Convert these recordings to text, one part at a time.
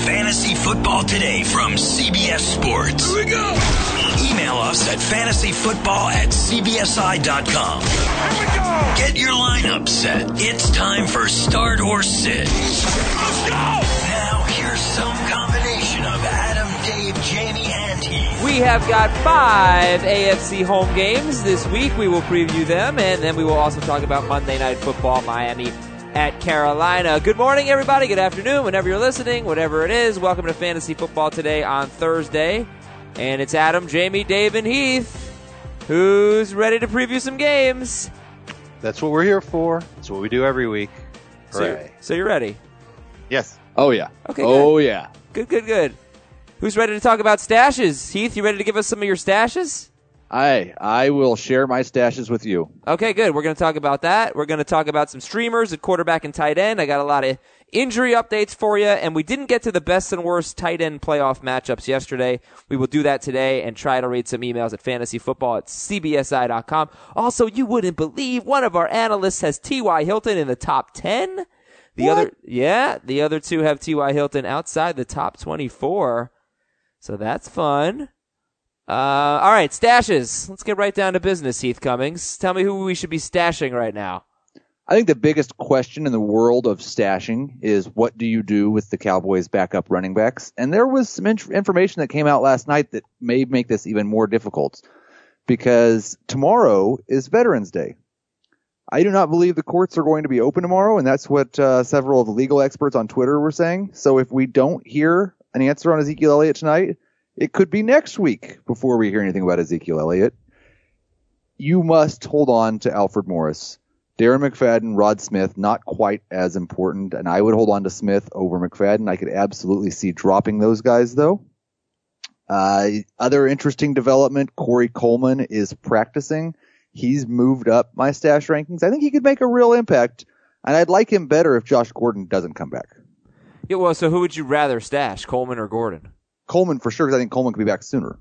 Fantasy Football Today from CBS Sports. Here we go. Email us at fantasyfootball@cbsi.com. Here we go. Get your lineup set. It's time for Start or Sit. Let's go. Now here's some combination of Adam, Dave, Jamie, and Heath. We have got 5 AFC home games this week. We will preview them, and then we will also talk about Monday Night Football, Miami at Carolina. Good morning, everybody. Good afternoon, whenever you're listening, whatever it is. Welcome to Fantasy Football Today on Thursday. And it's Adam, Jamie, Dave, and Heath, who's ready to preview some games. That's what we're here for. That's what we do every week. So you're ready? Yes. Oh, yeah. Okay. Oh, good. yeah. Good. Who's ready to talk about stashes? Heath, you ready to give us some of your stashes? I will share my stashes with you. Okay, good. We're going to talk about that. We're going to talk about some streamers at quarterback and tight end. I got a lot of injury updates for you, and we didn't get to the best and worst tight end playoff matchups yesterday. We will do that today and try to read some emails at fantasyfootball@cbsi.com. Also, you wouldn't believe one of our analysts has T.Y. Hilton in the top 10. The other two have T.Y. Hilton outside the top 24. So that's fun. All right, stashes. Let's get right down to business, Heath Cummings. Tell me who we should be stashing right now. I think the biggest question in the world of stashing is what do you do with the Cowboys' backup running backs? And there was some information that came out last night that may make this even more difficult because tomorrow is Veterans Day. I do not believe the courts are going to be open tomorrow, and that's what several of the legal experts on Twitter were saying. So if we don't hear an answer on Ezekiel Elliott tonight, it could be next week before we hear anything about Ezekiel Elliott. You must hold on to Alfred Morris. Darren McFadden, Rod Smith, not quite as important, and I would hold on to Smith over McFadden. I could absolutely see dropping those guys, though. Other interesting development, Corey Coleman is practicing. He's moved up my stash rankings. I think he could make a real impact, and I'd like him better if Josh Gordon doesn't come back. Yeah, well, so who would you rather stash, Coleman or Gordon? Coleman for sure, because I think Coleman could be back sooner.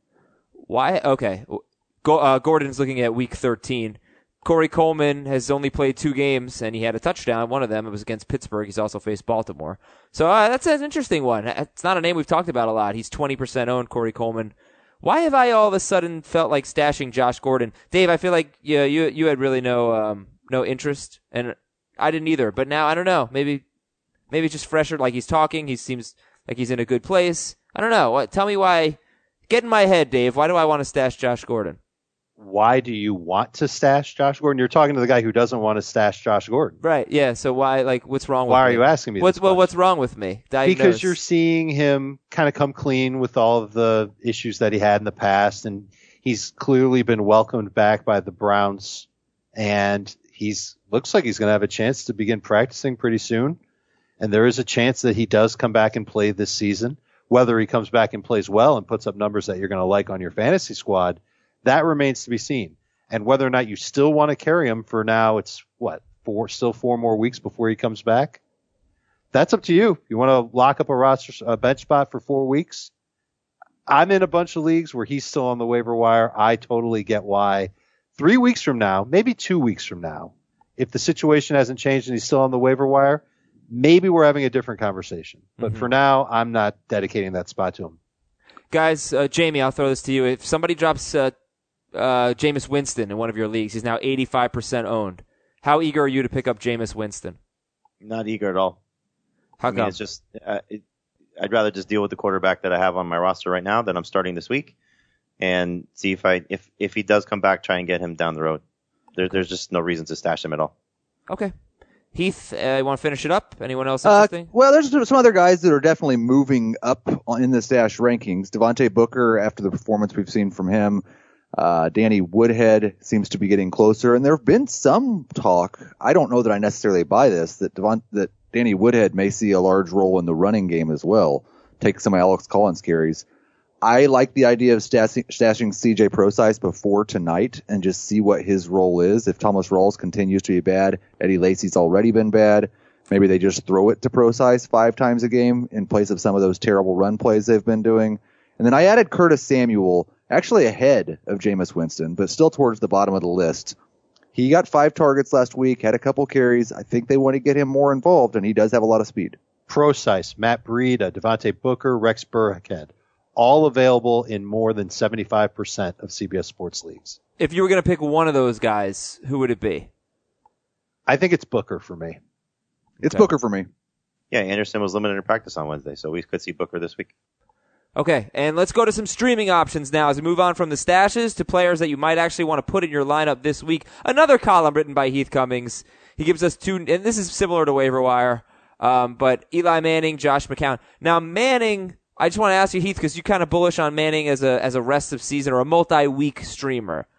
Why? Okay. Gordon's looking at week 13. Corey Coleman has only played 2 games, and he had a touchdown. One of them, it was against Pittsburgh. He's also faced Baltimore. So that's an interesting one. It's not a name we've talked about a lot. He's 20% owned, Corey Coleman. Why have I all of a sudden felt like stashing Josh Gordon? Dave, I feel like you had really no interest, and I didn't either. But now, I don't know. Maybe it's just fresher, like he's talking. He seems like he's in a good place. I don't know. Tell me why. Get in my head, Dave. Why do I want to stash Josh Gordon? Why do you want to stash Josh Gordon? You're talking to the guy who doesn't want to stash Josh Gordon. Right, yeah. So why, what's wrong with me? Why are you asking me this question? What's wrong with me? Because you're seeing him kind of come clean with all of the issues that he had in the past, and he's clearly been welcomed back by the Browns, and looks like he's going to have a chance to begin practicing pretty soon, and there is a chance that he does come back and play this season. Whether he comes back and plays well and puts up numbers that you're going to like on your fantasy squad, that remains to be seen. And whether or not you still want to carry him for now, it's still 4 more weeks before he comes back. That's up to you. You want to lock up a bench spot for 4 weeks? I'm in a bunch of leagues where he's still on the waiver wire. I totally get why. 3 weeks from now, maybe 2 weeks from now, if the situation hasn't changed and he's still on the waiver wire, maybe we're having a different conversation. But for now, I'm not dedicating that spot to him. Guys, Jamie, I'll throw this to you. If somebody drops Jameis Winston in one of your leagues, he's now 85% owned. How eager are you to pick up Jameis Winston? Not eager at all. How come? It's just I'd rather just deal with the quarterback that I have on my roster right now that I'm starting this week, and see if he does come back, try and get him down the road. There's just no reason to stash him at all. Okay. Heath, you want to finish it up? Anyone else interesting? Well, there's some other guys that are definitely moving up in the stash rankings. Devontae Booker, after the performance we've seen from him. Danny Woodhead seems to be getting closer. And there have been some talk, I don't know that I necessarily buy this, that Danny Woodhead may see a large role in the running game as well. Take some of Alex Collins carries. I like the idea of stashing CJ Prosise before tonight and just see what his role is. If Thomas Rawls continues to be bad, Eddie Lacy's already been bad. Maybe they just throw it to Prosise 5 times a game in place of some of those terrible run plays they've been doing. And then I added Curtis Samuel, actually ahead of Jameis Winston, but still towards the bottom of the list. He got 5 targets last week, had a couple carries. I think they want to get him more involved, and he does have a lot of speed. Procise, Matt Breida, Devontae Booker, Rex Burkhead, all available in more than 75% of CBS Sports leagues. If you were going to pick one of those guys, who would it be? I think it's Booker for me. It's Booker for me. Yeah, Anderson was limited in practice on Wednesday, so we could see Booker this week. Okay, and let's go to some streaming options now as we move on from the stashes to players that you might actually want to put in your lineup this week. Another column written by Heath Cummings. He gives us two, and this is similar to waiver wire, but Eli Manning, Josh McCown. Now, Manning, I just want to ask you, Heath, because you're kind of bullish on Manning as a rest of season or a multi-week streamer.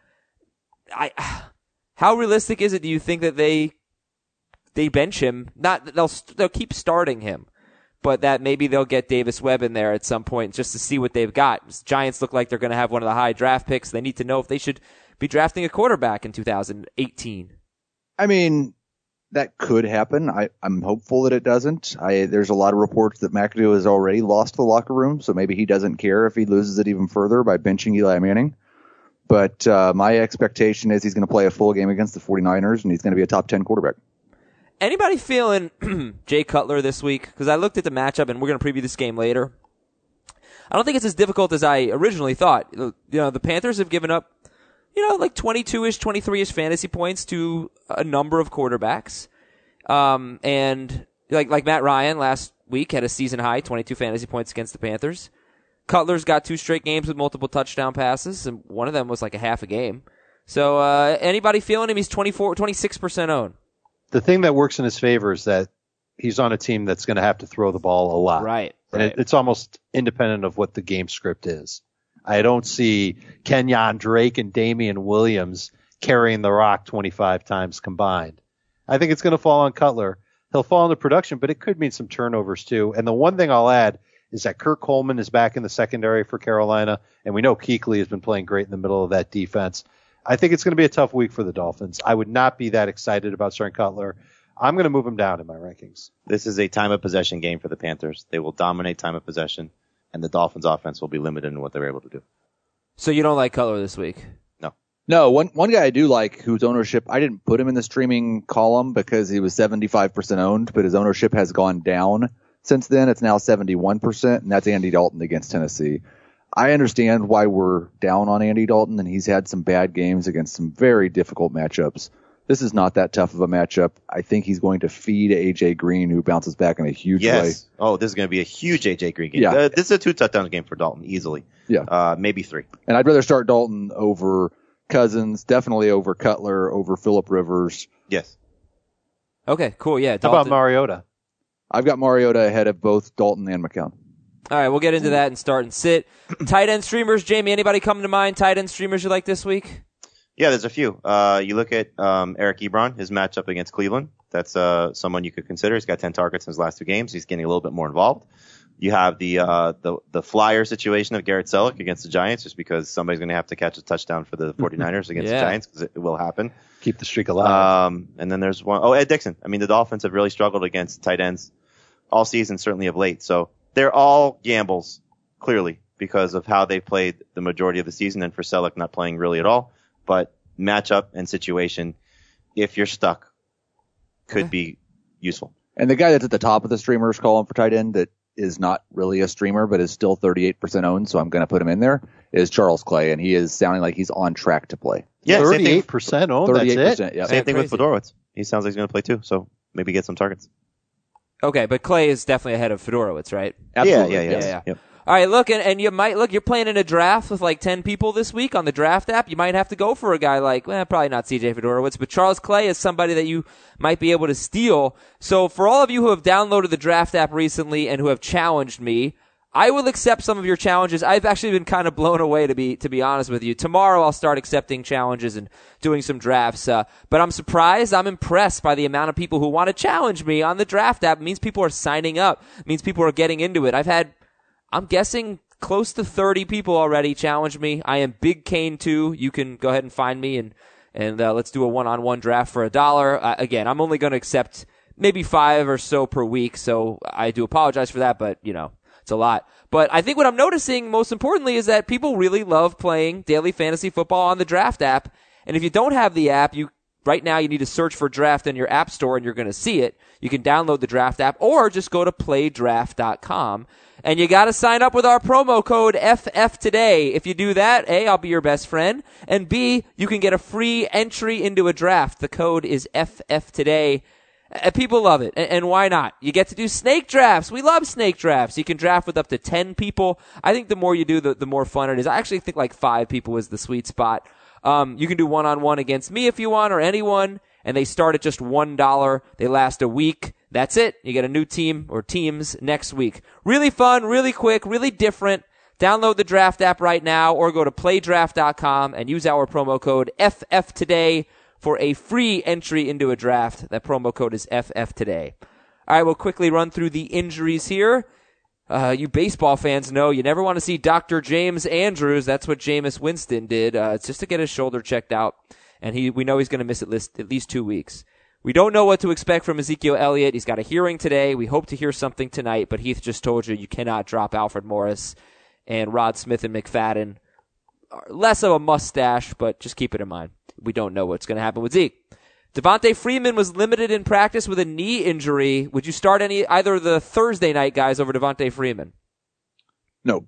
How realistic is it, do you think, that they bench him? Not they'll keep starting him, but that maybe they'll get Davis Webb in there at some point just to see what they've got. Giants look like they're going to have one of the high draft picks. They need to know if they should be drafting a quarterback in 2018. I mean, that could happen. I'm hopeful that it doesn't. There's a lot of reports that McAdoo has already lost the locker room, so maybe he doesn't care if he loses it even further by benching Eli Manning. But my expectation is he's going to play a full game against the 49ers, and he's going to be a top 10 quarterback. Anybody feeling Jay Cutler this week? Because I looked at the matchup, and we're going to preview this game later. I don't think it's as difficult as I originally thought. The Panthers have given up, like 22-ish, 23-ish fantasy points to a number of quarterbacks. And like Matt Ryan last week had a season high, 22 fantasy points against the Panthers. Cutler's got 2 straight games with multiple touchdown passes, and one of them was like a half a game. So anybody feeling him? He's 26% owned. The thing that works in his favor is that he's on a team that's going to have to throw the ball a lot. Right. And it's almost independent of what the game script is. I don't see Kenyon Drake and Damian Williams carrying the rock 25 times combined. I think it's going to fall on Cutler. He'll fall into production, but it could mean some turnovers too. And the one thing I'll add is that Kurt Coleman is back in the secondary for Carolina, and we know Kuechly has been playing great in the middle of that defense. I think it's going to be a tough week for the Dolphins. I would not be that excited about starting Cutler. I'm going to move him down in my rankings. This is a time of possession game for the Panthers. They will dominate time of possession, and the Dolphins offense will be limited in what they're able to do. So you don't like Cutler this week? No, one guy I do like whose ownership, I didn't put him in the streaming column because he was 75% owned, but his ownership has gone down since then. It's now 71%, and that's Andy Dalton against Tennessee. I understand why we're down on Andy Dalton, and he's had some bad games against some very difficult matchups. This is not that tough of a matchup. I think he's going to feed A.J. Green, who bounces back in a huge way. Oh, this is going to be a huge A.J. Green game. Yeah. This is a 2-touchdown game for Dalton, easily. Yeah. Maybe 3. And I'd rather start Dalton over Cousins, definitely over Cutler, over Phillip Rivers. Yes. Okay, cool. Yeah. How about Mariota? I've got Mariota ahead of both Dalton and McCown. All right, we'll get into that and start and sit. Tight end streamers, Jamie, anybody coming to mind? Tight end streamers you like this week? Yeah, there's a few. You look at Eric Ebron, his matchup against Cleveland. That's someone you could consider. He's got 10 targets in his last 2 games. He's getting a little bit more involved. You have the flyer situation of Garrett Selleck against the Giants, just because somebody's going to have to catch a touchdown for the 49ers against the Giants, because it will happen. Keep the streak alive. And then there's Ed Dixon. I mean, the Dolphins have really struggled against tight ends all season, certainly of late. So they're all gambles, clearly, because of how they played the majority of the season, and for Selleck not playing really at all. But matchup and situation, if you're stuck, could be useful. And the guy that's at the top of the streamers column for tight end that is not really a streamer but is still 38% owned, so I'm going to put him in there, is Charles Clay, and he is sounding like he's on track to play. Yeah, 38% owned, 38%, that's it? Yeah. Same thing with Fedorowicz. He sounds like he's going to play too, so maybe get some targets. Okay, but Clay is definitely ahead of Fedorowicz, right? Absolutely. Yeah. Yep. All right, look, and you might you're playing in a draft with like 10 people this week on the draft app. You might have to go for a guy like, probably not CJ Fedorowicz, but Charles Clay is somebody that you might be able to steal. So for all of you who have downloaded the draft app recently and who have challenged me, I will accept some of your challenges. I've actually been kind of blown away, to be honest with you. Tomorrow I'll start accepting challenges and doing some drafts. But I'm surprised. I'm impressed by the amount of people who want to challenge me on the draft app. It means people are signing up. It means people are getting into it. I'm guessing close to 30 people already challenged me. I am Big Kane too. You can go ahead and find me and let's do a one-on-one draft for $1. Again, I'm only going to accept maybe 5 or so per week. So I do apologize for that, but it's a lot. But I think what I'm noticing most importantly is that people really love playing daily fantasy football on the draft app. And if you don't have the app, you right now you need to search for Draft in your app store and you're going to see it. You can download the Draft app or just go to playdraft.com. And you got to sign up with our promo code FF today. If you do that, A, I'll be your best friend, and B, you can get a free entry into a draft. The code is FF today. People love it, and why not? You get to do snake drafts. We love snake drafts. You can draft with up to 10 people. I think the more you do, the more fun it is. I actually think like 5 people is the sweet spot. You can do one-on-one against me if you want, or anyone, and they start at just $1. They last a week. That's it. You get a new team or teams next week. Really fun, really quick, really different. Download the Draft app right now or go to playdraft.com and use our promo code FF today for a free entry into a draft. That promo code is FF today. All right, we'll quickly run through the injuries here. You baseball fans know you never want to see Dr. James Andrews. That's what Jameis Winston did. It's just to get his shoulder checked out, and we know he's going to miss at least 2 weeks. We don't know what to expect from Ezekiel Elliott. He's got a hearing today. We hope to hear something tonight, but Heath just told you cannot drop Alfred Morris and Rod Smith and McFadden. Less of a mustache, but just keep it in mind. We don't know what's going to happen with Zeke. Devontae Freeman was limited in practice with a knee injury. Would you start either of the Thursday night guys over Devontae Freeman? No.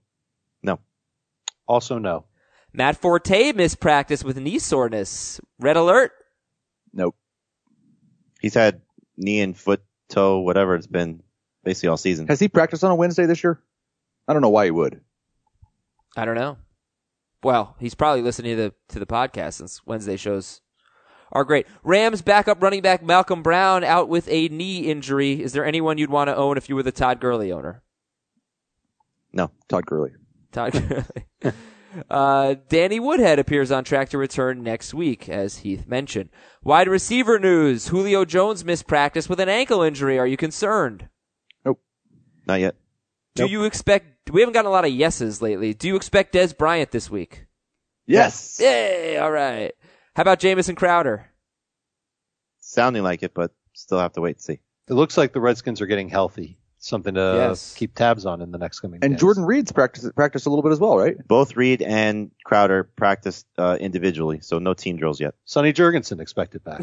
Also no. Matt Forte missed practice with knee soreness. Red alert? Nope. He's had knee and foot, toe, whatever it's been, basically all season. Has he practiced on a Wednesday this year? I don't know why he would. I don't know. Well, he's probably listening to the podcast since Wednesday shows are great. Rams backup running back Malcolm Brown out with a knee injury. Is there anyone you'd want to own if you were the Todd Gurley owner? No. Todd Gurley. Todd Gurley. Danny Woodhead appears on track to return next week, as Heath mentioned. Wide receiver news. Julio Jones missed practice with an ankle injury. Are you concerned? Nope. Not yet. Do you expect, we haven't gotten a lot of yeses lately. Do you expect Des Bryant this week? Yes. Yay, all right. How about Jamison Crowder? Sounding like it, but still have to wait and see. It looks like the Redskins are getting healthy. Something to keep tabs on in the next coming days. And Jordan Reed's practiced a little bit as well, right? Both Reed and Crowder practiced individually, so no team drills yet. Sonny Jurgensen expected back.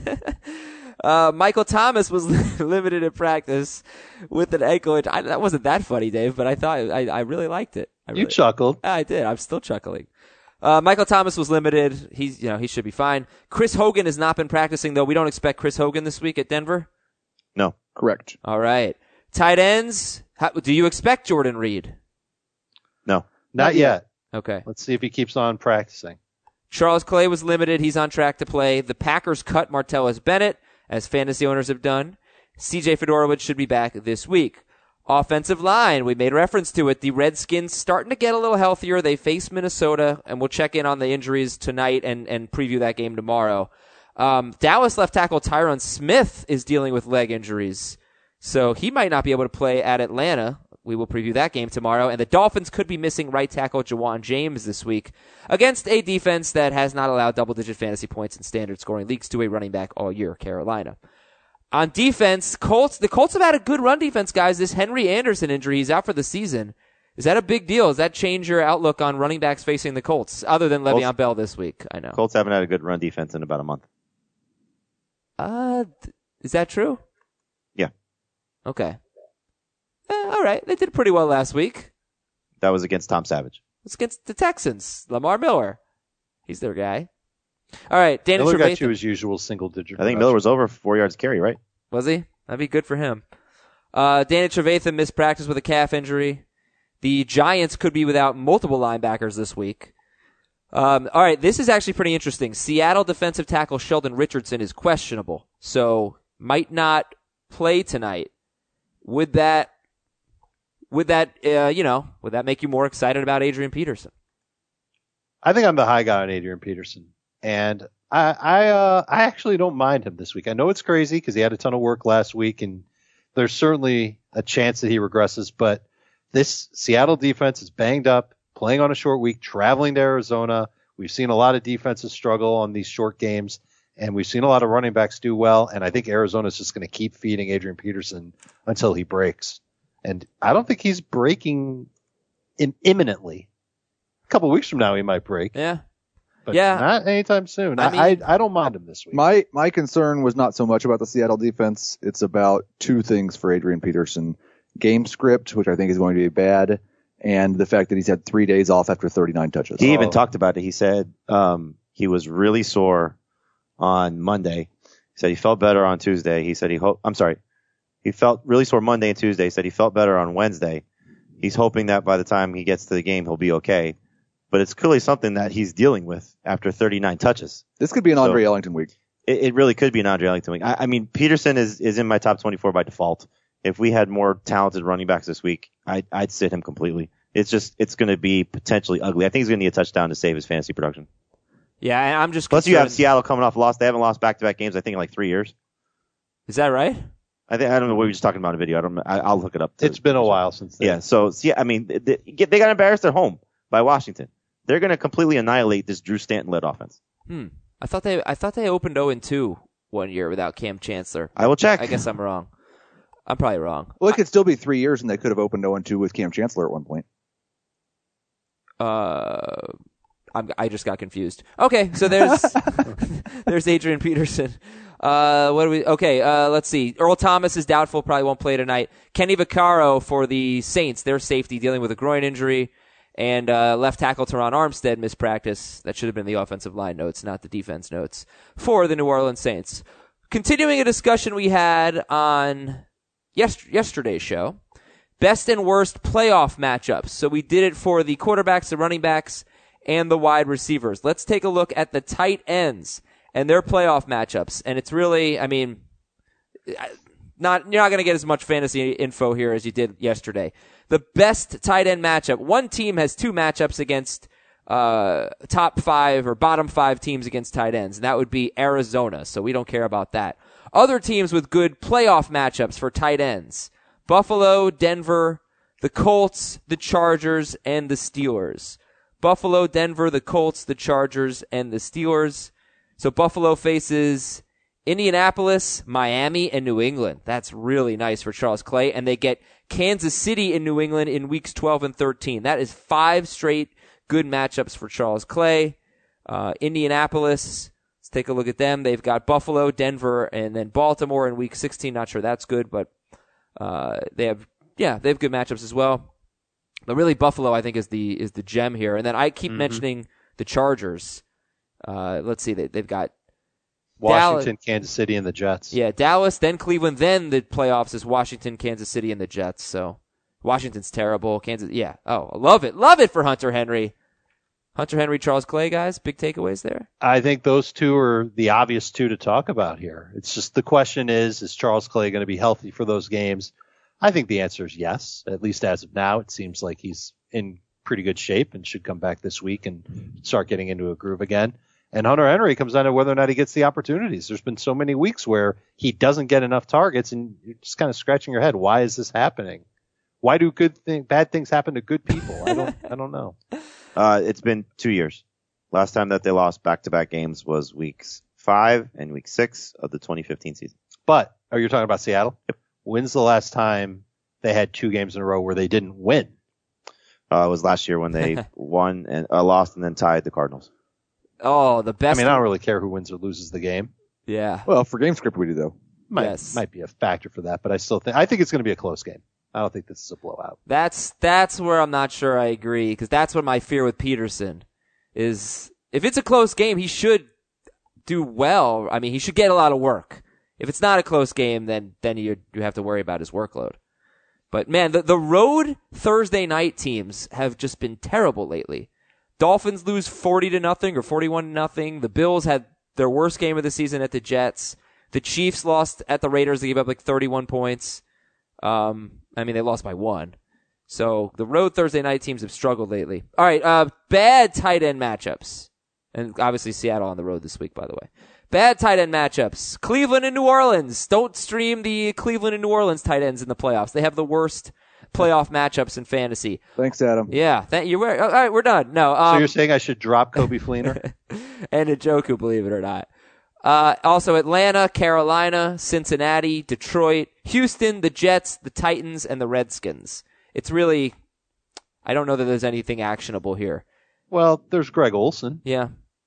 Michael Thomas was limited in practice with an ankle injury. That wasn't that funny, Dave, but I thought I really liked it. You chuckled. I did. I'm still chuckling. Michael Thomas was limited. He should be fine. Chris Hogan has not been practicing, though. We don't expect Chris Hogan this week at Denver? No. Correct. All right. Tight ends. Do you expect Jordan Reed? No. Not yet. Okay. Let's see if he keeps on practicing. Charles Clay was limited. He's on track to play. The Packers cut Martellus Bennett, as fantasy owners have done. CJ Fedorowicz should be back this week. Offensive line, we made reference to it. The Redskins starting to get a little healthier. They face Minnesota, and we'll check in on the injuries tonight and preview that game tomorrow. Dallas left tackle Tyron Smith is dealing with leg injuries, so he might not be able to play at Atlanta. We will preview that game tomorrow. And the Dolphins could be missing right tackle Jawan James this week against a defense that has not allowed double-digit fantasy points in standard scoring leagues to a running back all year, Carolina. On defense, the Colts have had a good run defense, guys. This Henry Anderson injury, he's out for the season. Is that a big deal? Does that change your outlook on running backs facing the Colts, other than Le'Veon Bell this week? I know. Colts haven't had a good run defense in about a month. Is that true? Yeah. Okay. All right. They did pretty well last week. That was against Tom Savage. It's against the Texans. Lamar Miller. He's their guy. All right. Danny Miller got Trevathan. you his usual single-digit. I think Miller was over 4 yards carry, right? Was he? That'd be good for him. Danny Trevathan missed practice with a calf injury. The Giants could be without multiple linebackers this week. All right. This is actually pretty interesting. Seattle defensive tackle Sheldon Richardson is questionable, so might not play tonight. Would that make you more excited about Adrian Peterson? I think I'm the high guy on Adrian Peterson, and I actually don't mind him this week. I know it's crazy because he had a ton of work last week, and there's certainly a chance that he regresses. But this Seattle defense is banged up, playing on a short week, traveling to Arizona. We've seen a lot of defenses struggle on these short games, and we've seen a lot of running backs do well. And I think Arizona's just going to keep feeding Adrian Peterson until he breaks. And I don't think he's breaking imminently. A couple of weeks from now, he might break. Yeah. but Yeah. not anytime soon. I mean- I don't mind him this week. My concern was not so much about the Seattle defense. It's about two things for Adrian Peterson. Game script, which I think is going to be bad, and the fact that he's had 3 days off after 39 touches. He even talked about it. He said he was really sore on Monday. He said he felt better on Tuesday. He said he felt really sore Monday and Tuesday. He said he felt better on Wednesday. He's hoping that by the time he gets to the game, he'll be okay. But it's clearly something that he's dealing with after 39 touches. This could be an Andre Ellington week. It really could be an Andre Ellington week. I mean, Peterson is in my top 24 by default. If we had more talented running backs this week, I'd sit him completely. It's going to be potentially ugly. I think he's going to need a touchdown to save his fantasy production. Yeah, and I'm just Plus, you concerned- have Seattle coming off loss. They haven't lost back-to-back games, I think, in like 3 years. Is that right? I don't know what we were just talking about in a video. I'll look it up. It's been a while since then. Yeah. So, I mean, they got embarrassed at home by Washington. They're going to completely annihilate this Drew Stanton-led offense. I thought they opened 0-2 one year without Cam Chancellor. I will check. I guess I'm wrong. I'm probably wrong. Well, it could still be 3 years, and they could have opened 0-2 with Cam Chancellor at one point. I just got confused. Okay, so there's there's Adrian Peterson. Let's see. Earl Thomas is doubtful, probably won't play tonight. Kenny Vaccaro for the Saints, their safety, dealing with a groin injury. And left tackle Teron Armstead missed practice. That should have been the offensive line notes, not the defense notes, for the New Orleans Saints. Continuing a discussion we had on yesterday's show, best and worst playoff matchups. So we did it for the quarterbacks, the running backs, and the wide receivers. Let's take a look at the tight ends and their playoff matchups. And it's really, I mean, you're not going to get as much fantasy info here as you did yesterday. The best tight end matchup. One team has two matchups against top five or bottom five teams against tight ends, and that would be Arizona, so we don't care about that. Other teams with good playoff matchups for tight ends: Buffalo, Denver, the Colts, the Chargers, and the Steelers. Buffalo, Denver, the Colts, the Chargers, and the Steelers. So Buffalo faces Indianapolis, Miami, and New England. That's really nice for Charles Clay. And they get Kansas City and New England in weeks 12 and 13. That is 5 straight good matchups for Charles Clay. Indianapolis, let's take a look at them. They've got Buffalo, Denver, and then Baltimore in week 16. Not sure that's good, but they have good matchups as well. But really, Buffalo, I think, is the gem here. And then I keep mentioning the Chargers. Let's see, they've got Washington, Kansas City, and the Jets. Yeah, Dallas, then Cleveland, then the playoffs is Washington, Kansas City, and the Jets. So Washington's terrible. Kansas, yeah. Oh, I love it. Love it for Hunter Henry. Hunter Henry, Charles Clay, guys. Big takeaways there. I think those two are the obvious two to talk about here. It's just the question is Charles Clay going to be healthy for those games? I think the answer is yes. At least as of now, it seems like he's in pretty good shape and should come back this week and start getting into a groove again. And Hunter Henry comes down to whether or not he gets the opportunities. There's been so many weeks where he doesn't get enough targets, and you're just kind of scratching your head. Why is this happening? Why do bad things happen to good people? I don't know. It's been 2 years. Last time that they lost back-to-back games was weeks 5 and week 6 of the 2015 season. But are you talking about Seattle? Yep. When's the last time they had 2 games in a row where they didn't win? It was last year when they won and lost and then tied the Cardinals. Oh, the best. I mean, I don't really care who wins or loses the game. Yeah. Well, for game script we do though. Might be a factor for that, but I think it's going to be a close game. I don't think this is a blowout. That's where I'm not sure I agree, because that's what my fear with Peterson is. If it's a close game, he should do well. I mean, he should get a lot of work. If it's not a close game, then you have to worry about his workload. But man, the road Thursday night teams have just been terrible lately. Dolphins lose 40-0 or 41-0. The Bills had their worst game of the season at the Jets. The Chiefs lost at the Raiders. They gave up like 31 points. I mean, they lost by 1. So the road Thursday night teams have struggled lately. All right, bad tight end matchups. And obviously Seattle on the road this week, by the way. Bad tight end matchups. Cleveland and New Orleans. Don't stream the Cleveland and New Orleans tight ends in the playoffs. They have the worst playoff matchups in fantasy. Thanks, Adam. Yeah, all right, we're done. No, so you're saying I should drop Kobe Fleener? And Njoku, believe it or not. Also Atlanta, Carolina, Cincinnati, Detroit, Houston, the Jets, the Titans, and the Redskins. It's really, I don't know that there's anything actionable here. Well, there's Greg Olsen. Yeah.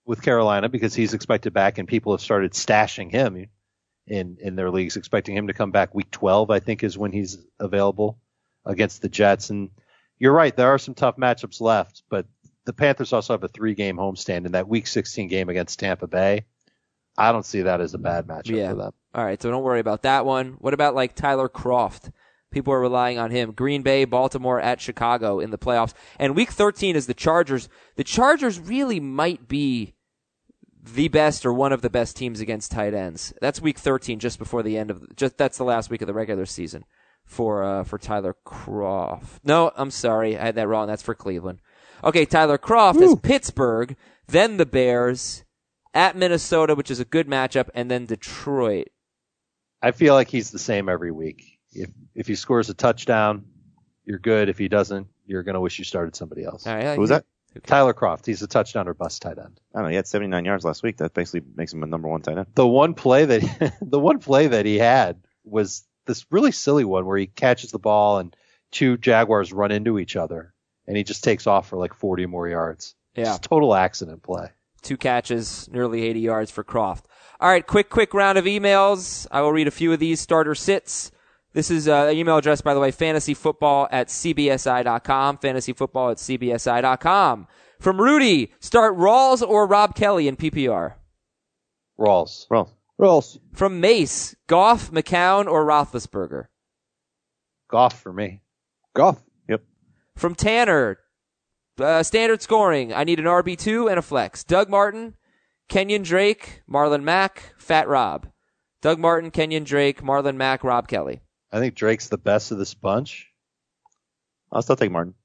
with Carolina because he's expected back, and people have started stashing him in their leagues, expecting him to come back week 12, I think, is when he's available against the Jets. And you're right, there are some tough matchups left, but the Panthers also have a 3-game homestand in that week 16 game against Tampa Bay. I don't see that as a bad matchup for them. All right, so don't worry about that one. What about like Tyler Kroft? People are relying on him. Green Bay, Baltimore, at Chicago in the playoffs. And week 13 is the Chargers. The Chargers really might be the best or one of the best teams against tight ends. That's week 13, just before the end of that's the last week of the regular season for Tyler Kroft. No, I'm sorry, I had that wrong. That's for Cleveland. Okay, Tyler Kroft has Pittsburgh, then the Bears, at Minnesota, which is a good matchup, and then Detroit. I feel like he's the same every week. If he scores a touchdown, you're good. If he doesn't, you're going to wish you started somebody else. All right, Who was that? Tyler Kroft. He's a touchdown or bust tight end. I don't know. He had 79 yards last week. That basically makes him a number 1 tight end. The one play that he had was this really silly one where he catches the ball and 2 Jaguars run into each other, and he just takes off for like 40 more yards. Yeah. Just total accident play. 2 catches, nearly 80 yards for Kroft. All right, quick round of emails. I will read a few of these starter sits. This is an email address, by the way, fantasyfootball@cbsi.com, fantasyfootball@cbsi.com. From Rudy, start Rawls or Rob Kelly in PPR? Rawls. From Mace, Goff, McCown, or Roethlisberger? Goff for me. Goff. Yep. From Tanner, standard scoring. I need an RB2 and a flex. Doug Martin, Kenyon Drake, Marlon Mack, Fat Rob. Doug Martin, Kenyon Drake, Marlon Mack, Rob Kelly. I think Drake's the best of this bunch. I'll still take Martin.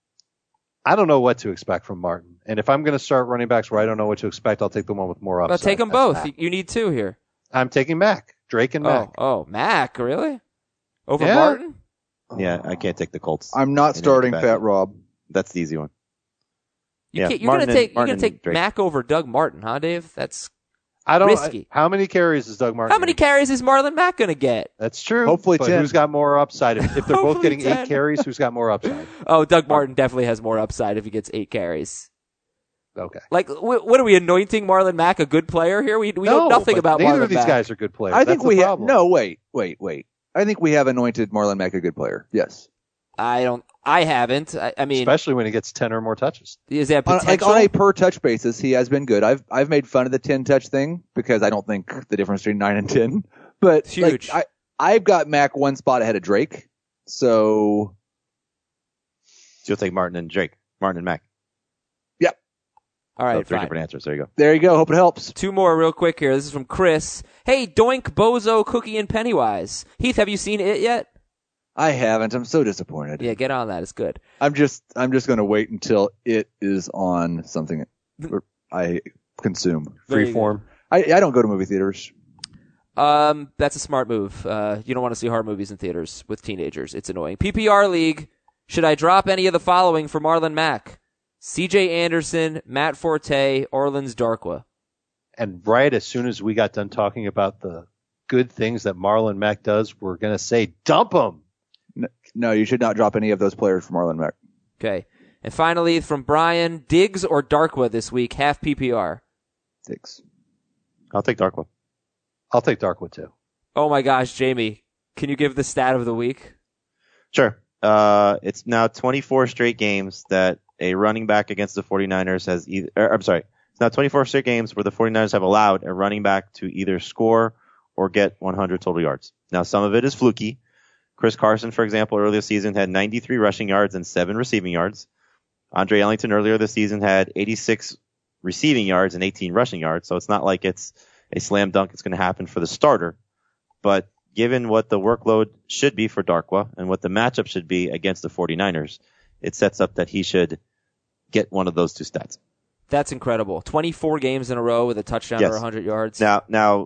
I don't know what to expect from Martin. And if I'm going to start running backs where I don't know what to expect, I'll take the one with more upside. Well, take them That's both. Mack. You need 2 here. I'm taking Mack. Drake and Mack. Oh, Mack, really? Over Yeah. Martin? Yeah, I can't take the Colts. I'm not starting Fat Rob. That's the easy one. You're Martin going to take Drake. Mack over Doug Martin, huh, Dave? That's I don't. risky. How many carries is Doug Martin? How many carries is Marlon Mack going to get? That's true. Hopefully but 10. Who's got more upside? If they're both Hopefully getting 10. 8 carries, who's got more upside? Oh, Doug Martin definitely has more upside if he gets 8 carries. Okay. Like, what are we anointing Marlon Mack a good player here? We know No, nothing but about neither Marlon of these Mack. guys are good players. I think That's we the have. problem. No, wait. I think we have anointed Marlon Mack a good player. Yes. I haven't. I mean, especially when he gets 10 or more touches. is that On, potential? like on a per touch basis, he has been good. I've made fun of the 10 touch thing because I don't think the difference between 9 and 10. But It's huge. Like, I've got Mac one spot ahead of Drake. So you'll take Martin and Drake. Martin and Mack. yep. All right, So 3 fine. different answers. There you go. There you go. Hope it helps. 2 more real quick here. This is from Chris. Hey, Doink, Bozo, Cookie, and Pennywise. Heath, have you seen it yet? I haven't. I'm so disappointed. Yeah, get on that. It's good. I'm just going to wait until it is on something I consume. Very good. Freeform. I don't go to movie theaters. That's a smart move. You don't want to see horror movies in theaters with teenagers. It's annoying. PPR League. Should I drop any of the following for Marlon Mack? C.J. Anderson, Matt Forte, Orleans Darkwa. And right as soon as we got done talking about the good things that Marlon Mack does, we're going to say, dump him. No, you should not drop any of those players for Marlon Mack. Okay. And finally, from Brian, Diggs or Darkwa this week, half PPR. 6. I'll take Darkwa. I'll take Darkwood too. Oh my gosh, Jamie, can you give the stat of the week? Sure. It's now 24 straight games that a running back against the 49ers has it's now 24 straight games where the 49ers have allowed a running back to either score or get 100 total yards. Now, some of it is fluky. Chris Carson, for example, earlier this season had 93 rushing yards and 7 receiving yards. Andre Ellington earlier this season had 86 receiving yards and 18 rushing yards. So it's not like it's a slam dunk. It's going to happen for the starter. But given what the workload should be for Darkwa and what the matchup should be against the 49ers, it sets up that he should get one of those 2 stats. That's incredible. 24 games in a row with a touchdown Yes. or 100 yards. Now,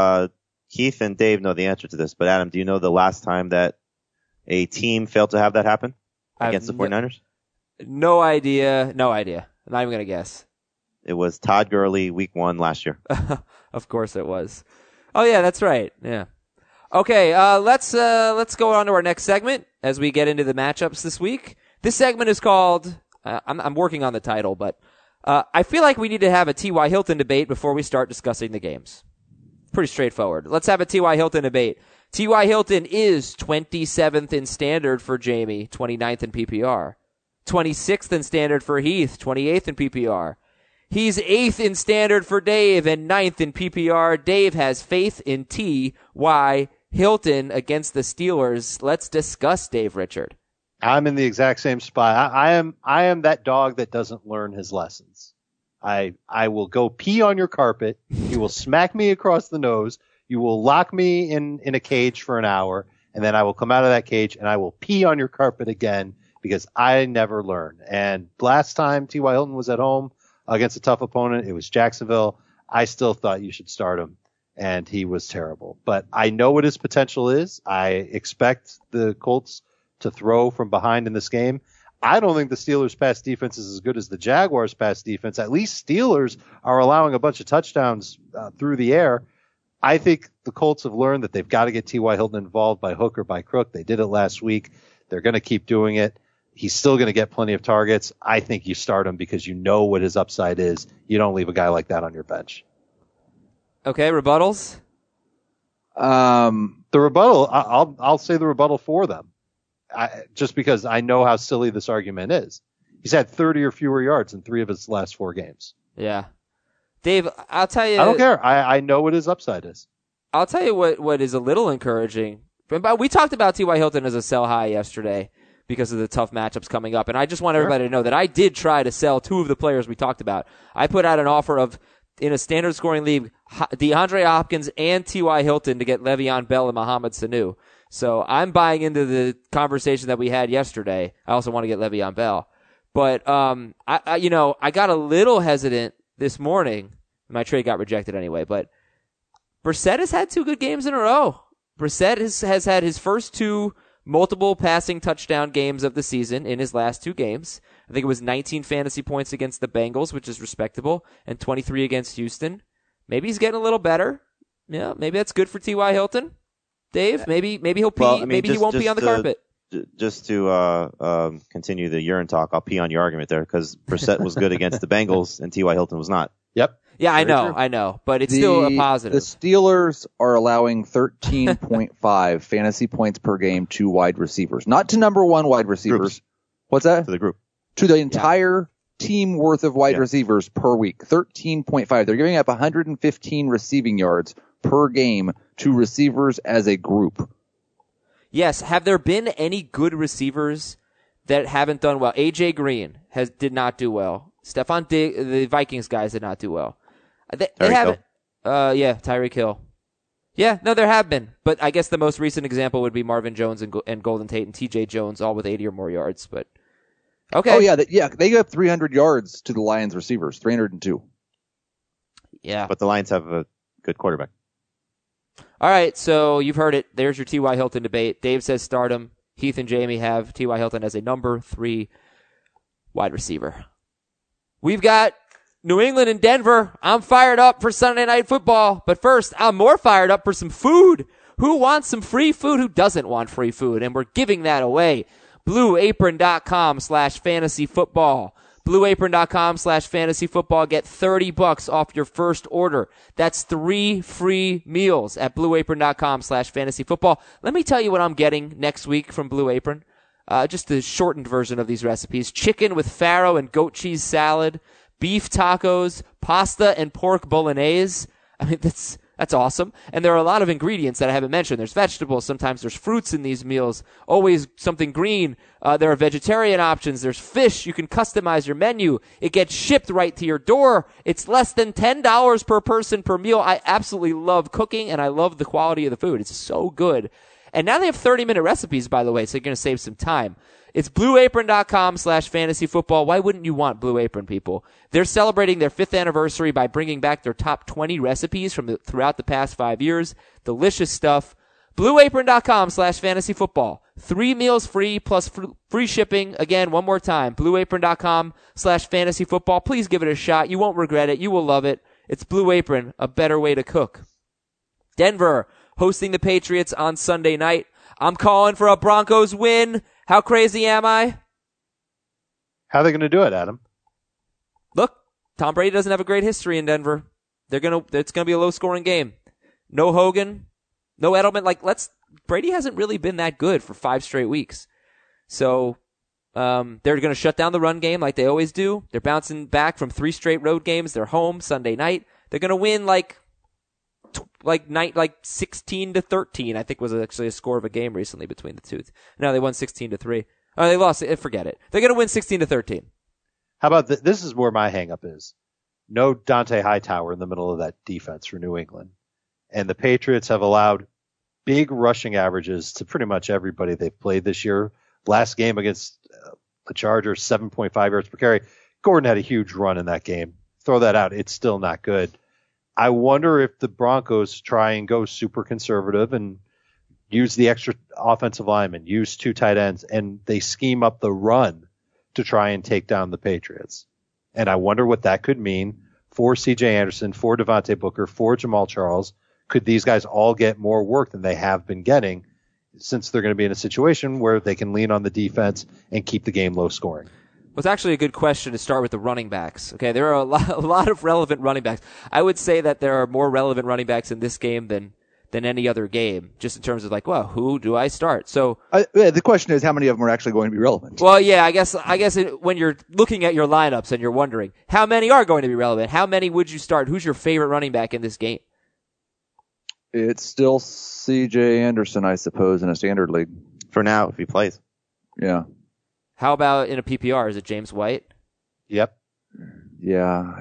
Keith and Dave know the answer to this, but Adam, do you know the last time that a team failed to have that happen against the 49ers? No idea. I'm not even going to guess. It was Todd Gurley, week 1 last year. Of course it was. Oh yeah, that's right. Yeah. Okay, let's go on to our next segment as we get into the matchups this week. This segment is called, I'm working on the title, but I feel like we need to have a T.Y. Hilton debate before we start discussing the games. Pretty straightforward. Let's have a T.Y. Hilton debate. T.Y. Hilton is 27th in standard for Jamie, 29th in PPR. 26th in standard for Heath, 28th in PPR. He's 8th in standard for Dave and 9th in PPR. Dave has faith in T.Y. Hilton against the Steelers. Let's discuss Dave Richard. I'm in the exact same spot. I am that dog that doesn't learn his lessons. I will go pee on your carpet. You will smack me across the nose. You will lock me in a cage for an hour, and then I will come out of that cage and I will pee on your carpet again because I never learn. And last time T.Y. Hilton was at home against a tough opponent, it was Jacksonville. I still thought you should start him, and he was terrible. But I know what his potential is. I expect the Colts to throw from behind in this game. I don't think the Steelers' pass defense is as good as the Jaguars' pass defense. At least Steelers are allowing a bunch of touchdowns through the air. I think the Colts have learned that they've got to get T.Y. Hilton involved by hook or by crook. They did it last week. They're going to keep doing it. He's still going to get plenty of targets. I think you start him because you know what his upside is. You don't leave a guy like that on your bench. Okay, rebuttals? The rebuttal, I'll say the rebuttal for them. Just because I know how silly this argument is. He's had 30 or fewer yards in 3 of his last 4 games. Yeah. Dave, I'll tell you. I don't care. I know what his upside is. I'll tell you what is a little encouraging. We talked about T.Y. Hilton as a sell high yesterday because of the tough matchups coming up. And I just want everybody to know that I did try to sell 2 of the players we talked about. I put out an offer of, in a standard scoring league, DeAndre Hopkins and T.Y. Hilton to get Le'Veon Bell and Mohamed Sanu. So I'm buying into the conversation that we had yesterday. I also want to get Le'Veon Bell. But, I got a little hesitant this morning. My trade got rejected anyway, but Brissett has had 2 good games in a row. Brissett has had his first 2 multiple passing touchdown games of the season in his last 2 games. I think it was 19 fantasy points against the Bengals, which is respectable, and 23 against Houston. Maybe he's getting a little better. Yeah, maybe that's good for T.Y. Hilton. Dave, maybe he'll pee. Well, I mean, maybe he won't pee on the carpet. Just to continue the urine talk, I'll pee on your argument there because Brissett was good against the Bengals and T.Y. Hilton was not. Yep. Yeah, I know, but it's still a positive. The Steelers are allowing 13.5 fantasy points per game to wide receivers, not to number 1 wide receivers. Groups. What's that? To the group. To the entire team worth of wide receivers per week. 13.5. They're giving up 115 receiving yards per game to receivers as a group. Yes. Have there been any good receivers that haven't done well? AJ Green did not do well. Stephon Diggs, the Vikings guys did not do well. They haven't. Tyreek Hill. Yeah, no, there have been. But I guess the most recent example would be Marvin Jones and Golden Tate and TJ Jones, all with 80 or more yards. But okay. Oh, yeah. They got 300 yards to the Lions receivers, 302. Yeah. But the Lions have a good quarterback. All right, so you've heard it. There's your T.Y. Hilton debate. Dave says start him. Heath and Jamie have T.Y. Hilton as a number 3 wide receiver. We've got New England and Denver. I'm fired up for Sunday Night Football. But first, I'm more fired up for some food. Who wants some free food? Who doesn't want free food? And we're giving that away. BlueApron.com/fantasyfootball. BlueApron.com/fantasyfootball. Get $30 off your first order. That's 3 free meals at BlueApron.com/fantasyfootball. Let me tell you what I'm getting next week from Blue Apron. Just the shortened version of these recipes. Chicken with farro and goat cheese salad, beef tacos, pasta and pork bolognese. I mean, that's awesome. And there are a lot of ingredients that I haven't mentioned. There's vegetables. Sometimes there's fruits in these meals. Always something green. There are vegetarian options. There's fish. You can customize your menu. It gets shipped right to your door. It's less than $10 per person per meal. I absolutely love cooking and I love the quality of the food. It's so good. And now they have 30-minute recipes, by the way, so you're going to save some time. It's blueapron.com/fantasyfootball. Why wouldn't you want Blue Apron, people? They're celebrating their 5th anniversary by bringing back their top 20 recipes from throughout the past 5 years. Delicious stuff. blueapron.com/fantasyfootball. 3 meals free plus free shipping. Again, one more time. blueapron.com/fantasyfootball. Please give it a shot. You won't regret it. You will love it. It's Blue Apron, a better way to cook. Denver hosting the Patriots on Sunday night. I'm calling for a Broncos win. How crazy am I? How are they going to do it, Adam? Look, Tom Brady doesn't have a great history in Denver. It's gonna be a low scoring game. No Hogan, no Edelman. Brady hasn't really been that good for 5 straight weeks. So, they're gonna shut down the run game like they always do. They're bouncing back from 3 straight road games. They're home Sunday night. They're gonna win like 16-13, I think was actually a score of a game recently between the two. No, they won 16-3. Oh, they lost it. Forget it. They're going to win 16-13. How about this is where my hang-up is. No Dante Hightower in the middle of that defense for New England. And the Patriots have allowed big rushing averages to pretty much everybody they've played this year. Last game against the Chargers, 7.5 yards per carry. Gordon had a huge run in that game. Throw that out. It's still not good. I wonder if the Broncos try and go super conservative and use the extra offensive linemen, use 2 tight ends, and they scheme up the run to try and take down the Patriots. And I wonder what that could mean for C.J. Anderson, for Devontae Booker, for Jamal Charles. Could these guys all get more work than they have been getting since they're going to be in a situation where they can lean on the defense and keep the game low scoring? Well, it's actually a good question to start with the running backs. Okay, there are a lot of relevant running backs. I would say that there are more relevant running backs in this game than any other game, just in terms of like, well, who do I start? So the question is, how many of them are actually going to be relevant? Well, yeah, I guess when you're looking at your lineups and you're wondering how many are going to be relevant, how many would you start? Who's your favorite running back in this game? It's still C.J. Anderson, I suppose, in a standard league. For now, if he plays. Yeah. How about in a PPR? Is it James White? Yep. Yeah.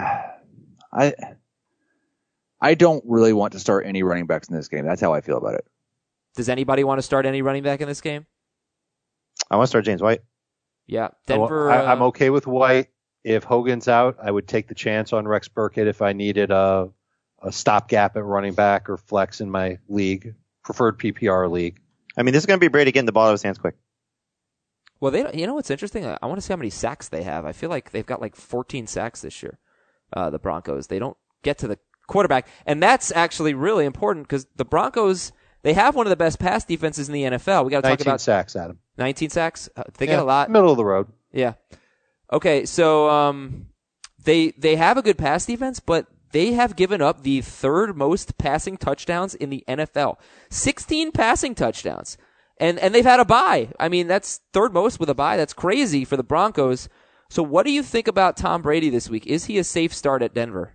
I don't really want to start any running backs in this game. That's how I feel about it. Does anybody want to start any running back in this game? I want to start James White. Yeah. Denver. I'm okay with White. If Hogan's out, I would take the chance on Rex Burkhead if I needed a stopgap at running back or flex in my league, preferred PPR league. I mean, this is going to be Brady getting the ball out of his hands quick. Well, you know what's interesting? I want to see how many sacks they have. I feel like they've got like 14 sacks this year, the Broncos. They don't get to the quarterback, and that's actually really important because the Broncos, they have one of the best pass defenses in the NFL. We got to talk about 19 sacks, Adam. 19 sacks? They get a lot. Middle of the road. Yeah. Okay, so they have a good pass defense, but they have given up the 3rd most passing touchdowns in the NFL. 16 passing touchdowns. And they've had a bye. I mean, that's 3rd most with a bye. That's crazy for the Broncos. So what do you think about Tom Brady this week? Is he a safe start at Denver?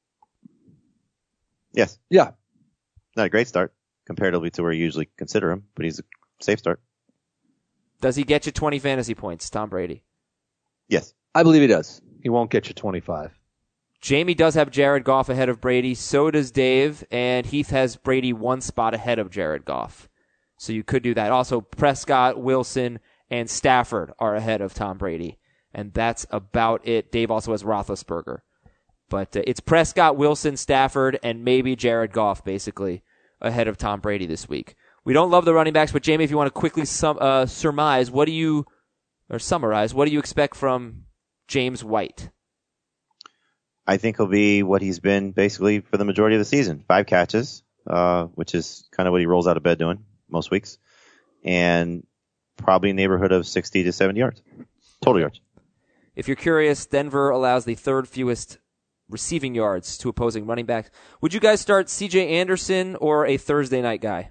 Yes. Yeah. Not a great start comparatively to where you usually consider him, but he's a safe start. Does he get you 20 fantasy points, Tom Brady? Yes. I believe he does. He won't get you 25. Jamie does have Jared Goff ahead of Brady. So does Dave. And Heath has Brady 1 spot ahead of Jared Goff. So you could do that. Also, Prescott, Wilson, and Stafford are ahead of Tom Brady. And that's about it. Dave also has Roethlisberger. But it's Prescott, Wilson, Stafford, and maybe Jared Goff, basically, ahead of Tom Brady this week. We don't love the running backs, but Jamie, if you want to quickly summarize, what do you expect from James White? I think he'll be what he's been basically for the majority of the season. 5 catches, which is kind of what he rolls out of bed doing most weeks, and probably a neighborhood of 60 to 70 yards. Total yards. If you're curious, Denver allows the 3rd fewest receiving yards to opposing running backs. Would you guys start C.J. Anderson or a Thursday night guy?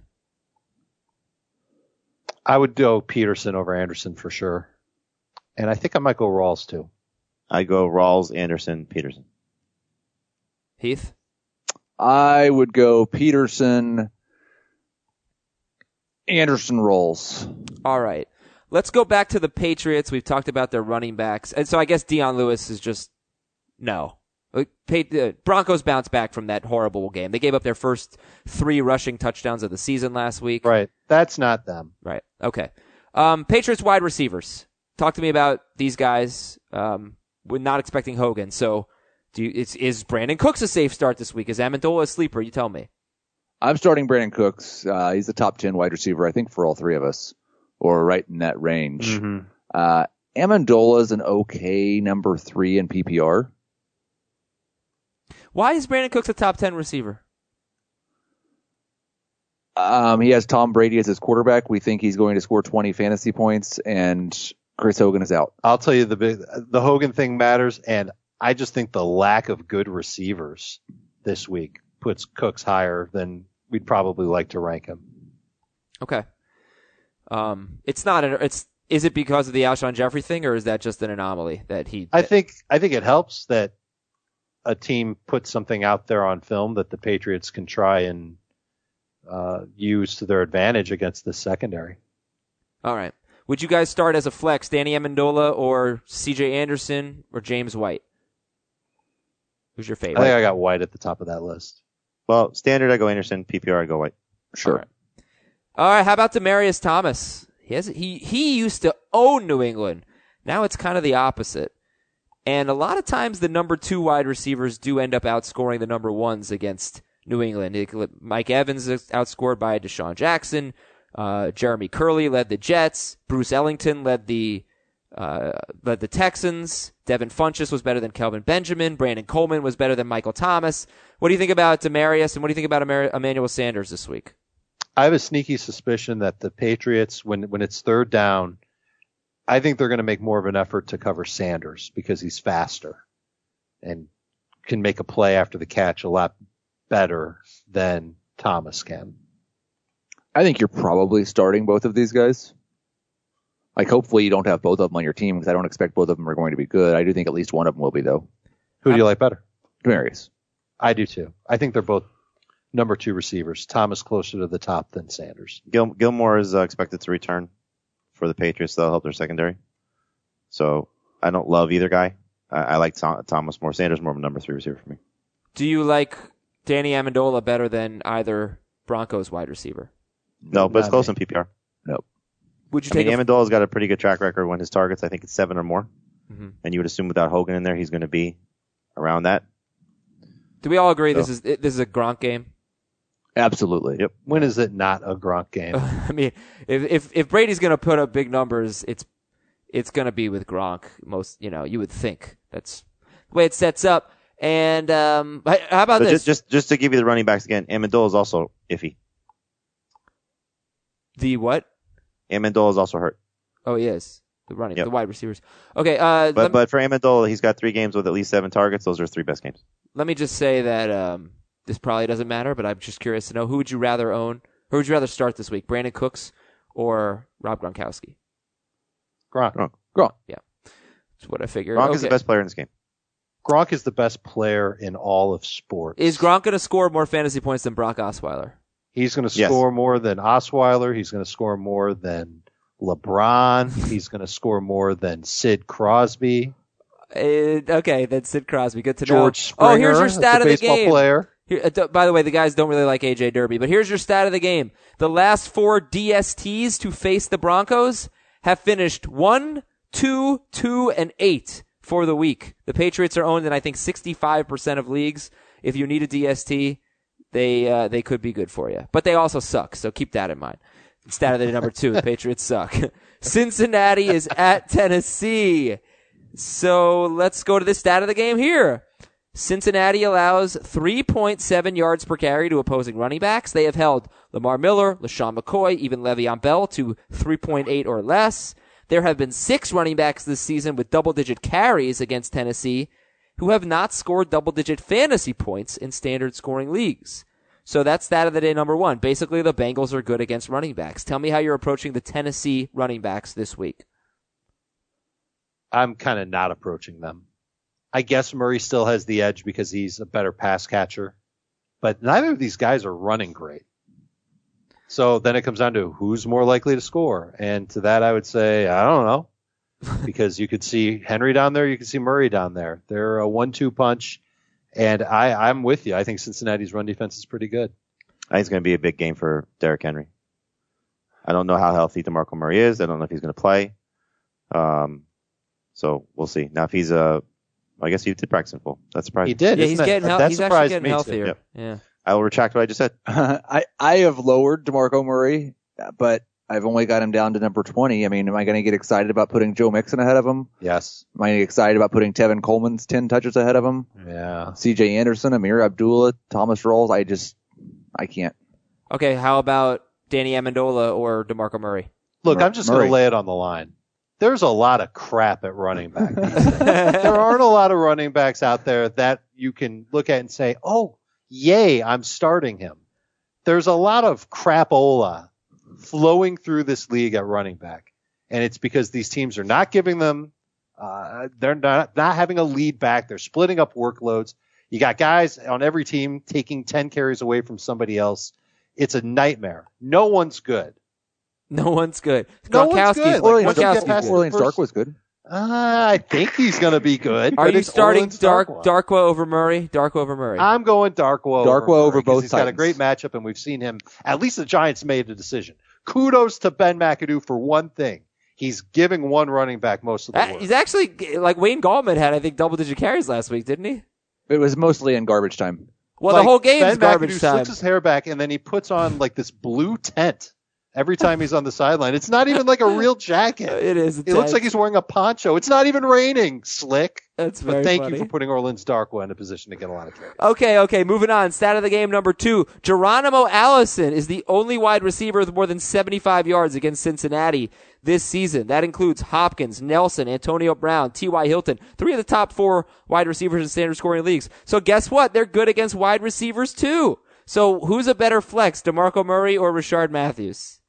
I would go Peterson over Anderson for sure. And I think I might go Rawls too. I go Rawls, Anderson, Peterson. Heath? I would go Peterson, Anderson, Rawls. All right. Let's go back to the Patriots. We've talked about their running backs. And so I guess Deion Lewis is just no. Broncos bounced back from that horrible game. They gave up their first 3 rushing touchdowns of the season last week. Right. That's not them. Right. Okay. Patriots wide receivers. Talk to me about these guys. We're not expecting Hogan. So is Brandon Cooks a safe start this week? Is Amendola a sleeper? You tell me. I'm starting Brandon Cooks. He's the top 10 wide receiver, I think, for all 3 of us, or right in that range. Mm-hmm. Amendola's an okay number 3 in PPR. Why is Brandon Cooks a top 10 receiver? He has Tom Brady as his quarterback. We think he's going to score 20 fantasy points, and Chris Hogan is out. I'll tell you the Hogan thing matters, and I just think the lack of good receivers this week puts Cooks higher than we'd probably like to rank him. Okay. Is it because of the Alshon Jeffrey thing, or is that just an anomaly that he? I think it helps that a team puts something out there on film that the Patriots can try and use to their advantage against the secondary. All right. Would you guys start as a flex, Danny Amendola or C.J. Anderson or James White? Who's your I favorite? think I got White at the top of that list. Well, standard, I go Anderson. PPR, I go White. Sure. All right. How about Demaryius Thomas? He used to own New England. Now it's kind of the opposite. And a lot of times the number 2 wide receivers do end up outscoring the number 1s against New England. Mike Evans is outscored by Deshaun Jackson. Jeremy Curley led the Jets. Bruce Ellington led the Texans. Devin Funchess was better than Kelvin Benjamin. Brandon Coleman was better than Michael Thomas. What do you think about Demaryius, and what do you think about Emmanuel Sanders this week? I have a sneaky suspicion that the Patriots, when it's third down, I think they're going to make more of an effort to cover Sanders because he's faster and can make a play after the catch a lot better than Thomas can. I think you're probably starting both of these guys. Like, hopefully you don't have both of them on your team because I don't expect both of them are going to be good. I do think at least one of them will be, though. Who do you like better? Demaryius. I do, too. I think they're both number 2 receivers. Thomas closer to the top than Sanders. Gilmore is expected to return for the Patriots. That'll help their secondary. So I don't love either guy. I like Thomas more. Sanders more of a number 3 receiver for me. Do you like Danny Amendola better than either Broncos wide receiver? No, but it's close in PPR. Nope. Would you take Amendola's got a pretty good track record when his targets, I think it's 7 or more. Mm-hmm. And you would assume without Hogan in there, he's going to be around that. Do we all agree this is a Gronk game? Absolutely. Yep. When is it not a Gronk game? I mean, if Brady's going to put up big numbers, it's going to be with Gronk. You would think that's the way it sets up. And how about this? Just to give you the running backs again, Amendola is also iffy. The what? Amendola is also hurt. Oh, he is. The wide receivers. Okay. But for Amendola, he's got 3 games with at least 7 targets. Those are his 3 best games. Let me just say that this probably doesn't matter, but I'm just curious to know, who would you rather own? Who would you rather start this week, Brandon Cooks or Rob Gronkowski? Gronk. Yeah. That's what I figured. Gronk is the best player in this game. Gronk is the best player in all of sports. Is Gronk going to score more fantasy points than Brock Osweiler? He's going to score more than Osweiler. He's going to score more than LeBron. He's going to score more than Sid Crosby. Okay, that's Sid Crosby. Good to George know. Springer, here's your stat of the baseball game. Player. Here, by the way, the guys don't really like AJ Derby, but here's your stat of the game. The last 4 DSTs to face the Broncos have finished 1, 2, 2, and 8 for the week. The Patriots are owned in, I think, 65% of leagues. If you need a DST, they could be good for you. But they also suck, so keep that in mind. Stat of the number 2, the Patriots suck. Cincinnati is at Tennessee. So let's go to the stat of the game here. Cincinnati allows 3.7 yards per carry to opposing running backs. They have held Lamar Miller, LaShawn McCoy, even Le'Veon Bell to 3.8 or less. There have been 6 running backs this season with double-digit carries against Tennessee who have not scored double-digit fantasy points in standard scoring leagues. So that's stat of the day number 1. Basically, the Bengals are good against running backs. Tell me how you're approaching the Tennessee running backs this week. I'm kind of not approaching them. I guess Murray still has the edge because he's a better pass catcher, but neither of these guys are running great. So then it comes down to who's more likely to score. And to that, I would say, I don't know, because you could see Henry down there. You could see Murray down there. They're a 1-2 punch. And I'm with you. I think Cincinnati's run defense is pretty good. I think it's going to be a big game for Derrick Henry. I don't know how healthy DeMarco Murray is. I don't know if he's going to play. So we'll see. Now, if he's I guess he did practice in full. That's surprising. He did. Yeah, he's getting he's actually getting healthier. Yep. Yeah. I will retract what I just said. I have lowered DeMarco Murray, but I've only got him down to number 20. I mean, am I going to get excited about putting Joe Mixon ahead of him? Yes. Am I excited about putting Tevin Coleman's 10 touches ahead of him? Yeah. C.J. Anderson, Amir Abdullah, Thomas Rawls. I can't. Okay, how about Danny Amendola or DeMarco Murray? Look, I'm just going to lay it on the line. there's a lot of crap at running back these days. There aren't a lot of running backs out there that you can look at and say, oh, yay, I'm starting him. There's a lot of crapola flowing through this league at running back. And it's because these teams are not giving them, they're not having a lead back. They're splitting up workloads. You got guys on every team taking 10 carries away from somebody else. It's a nightmare. No one's good. No one's good. No one's good. Like, Orleans Gronkowski's Orleans Dark was good. I think he's going to be good. Are but you it's starting Orleans Darkwa over Murray? Darkwa over Murray. I'm going Darkwa over Murray, 'cause both He's got a Titans. great matchup, and we've seen him. At least the Giants made a decision. Kudos to Ben McAdoo for one thing. He's giving one running back most of the work. He's actually, like Wayne Gallman had, I think, double-digit carries last week, didn't he? It was mostly in garbage time. Well, Like, the whole game's Ben garbage McAdoo time. slicks his hair back, and then he puts on like this blue tent every time he's on the sideline. It's not even like a real jacket. It is. It looks like he's wearing a poncho. It's not even raining, Slick. That's But very thank funny. you for putting Orleans Darkwa in a position to get a lot of carries. Okay, moving on. Stat of the game number 2. Geronimo Allison is the only wide receiver with more than 75 yards against Cincinnati this season. That includes Hopkins, Nelson, Antonio Brown, T.Y. Hilton, 3 of the top 4 wide receivers in standard scoring leagues. So guess what? They're good against wide receivers too. So who's a better flex, DeMarco Murray or Rashard Matthews?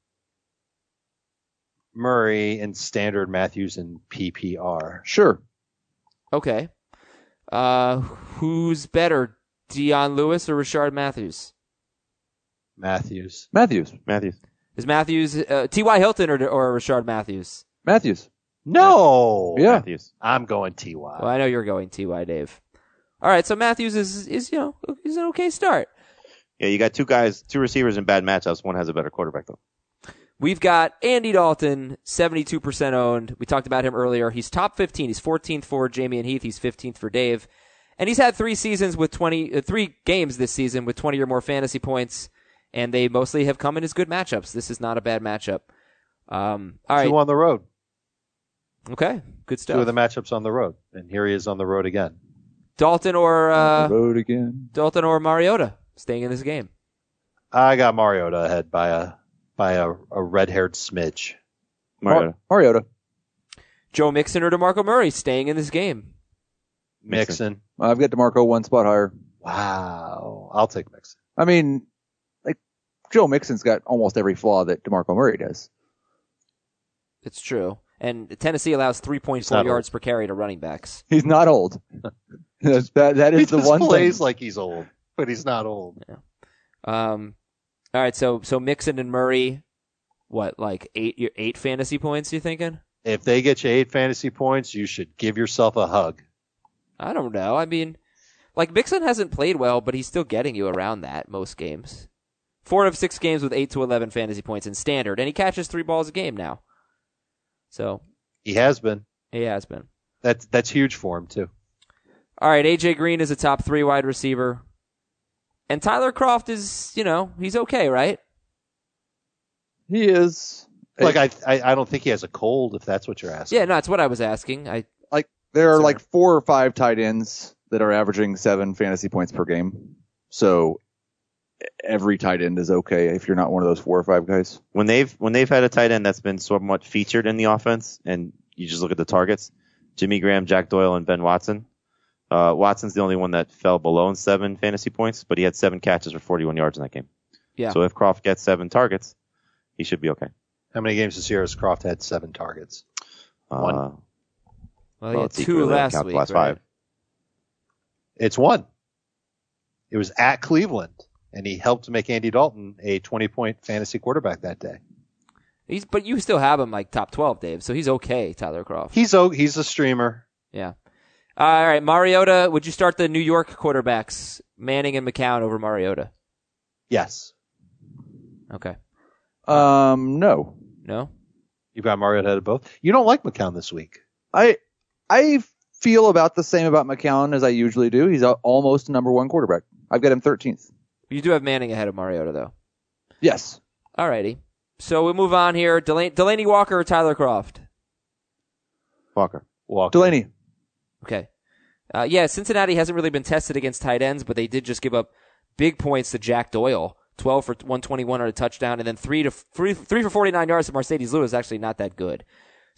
Murray and standard Matthews and PPR. Sure. Okay. Who's better, Deion Lewis or Rashard Matthews? Matthews. Matthews. Is Matthews, T.Y. Hilton or Rashard Matthews? Matthews. No. Yeah. Matthews. I'm going T.Y. Well, I know you're going T.Y. Dave. All right, so Matthews is is an okay start. Yeah, you got two receivers in bad matchups. One has a better quarterback though. We've got Andy Dalton, 72% owned. We talked about him earlier. He's top 15. He's 14th for Jamie and Heath. He's 15th for Dave. And he's had 3 games this season with 20 or more fantasy points, and they mostly have come in as good matchups. This is not a bad matchup. All right. 2 on the road. Okay, good 2 of the stuff. matchups on the road. And here he is on the road again. Dalton or Road again. Mariota staying in this game. I got Mariota ahead by a red-haired smidge. Mariota. Joe Mixon or DeMarco Murray staying in this game. Mixon. I've got DeMarco 1 spot higher. Wow. I'll take Mixon. I mean, like, Joe Mixon's got almost every flaw that DeMarco Murray does. It's true. And Tennessee allows 3.4 yards per carry to running backs. He's not old. that is He the just one plays thing. like he's old, but he's not old. All right, so Mixon and Murray, what, like 8 fantasy points, you thinking? If they get you 8 fantasy points, you should give yourself a hug. I don't know. I mean, like Mixon hasn't played well, but he's still getting you around that most games. 4 of 6 games with 8 to 11 fantasy points in standard, and he catches 3 balls a game now. So He has been. he has been. That's huge for him too. All right, AJ Green is a top 3 wide receiver. And Tyler Kroft is, he's okay, right? He is. Like I don't think he has a cold, if that's what you're asking. Yeah, no, that's what I was asking. There are Sorry. like 4 or 5 tight ends that are averaging 7 fantasy points per game. So every tight end is okay if you're not one of those 4 or 5 guys. When they've had a tight end that's been somewhat featured in the offense, and you just look at the targets, Jimmy Graham, Jack Doyle, and Ben Watson. Watson's the only one that fell below 7 fantasy points, but he had 7 catches for 41 yards in that game. Yeah. So if Kroft gets 7 targets, he should be okay. How many games this year has Kroft had 7 targets? One. Well, he had let's see, 2 really, last count the week, last right? 5. It's 1. It was at Cleveland, and he helped make Andy Dalton a 20-point fantasy quarterback that day. But you still have him like top 12, Dave, so he's okay, Tyler Kroft. He's a streamer. Yeah. All right, Mariota, would you start the New York quarterbacks, Manning and McCown, over Mariota? Yes. Okay. No. No? You've got Mariota ahead of both. You don't like McCown this week. I feel about the same about McCown as I usually do. He's almost a number 1 quarterback. I've got him 13th. You do have Manning ahead of Mariota, though. Yes. All righty. So we move on here. Delaney Walker or Tyler Kroft? Walker. Delaney. Okay. Cincinnati hasn't really been tested against tight ends, but they did just give up big points to Jack Doyle. 12 for 121 on a touchdown, and then 3 for 49 yards to Mercedes Lewis. Actually not that good.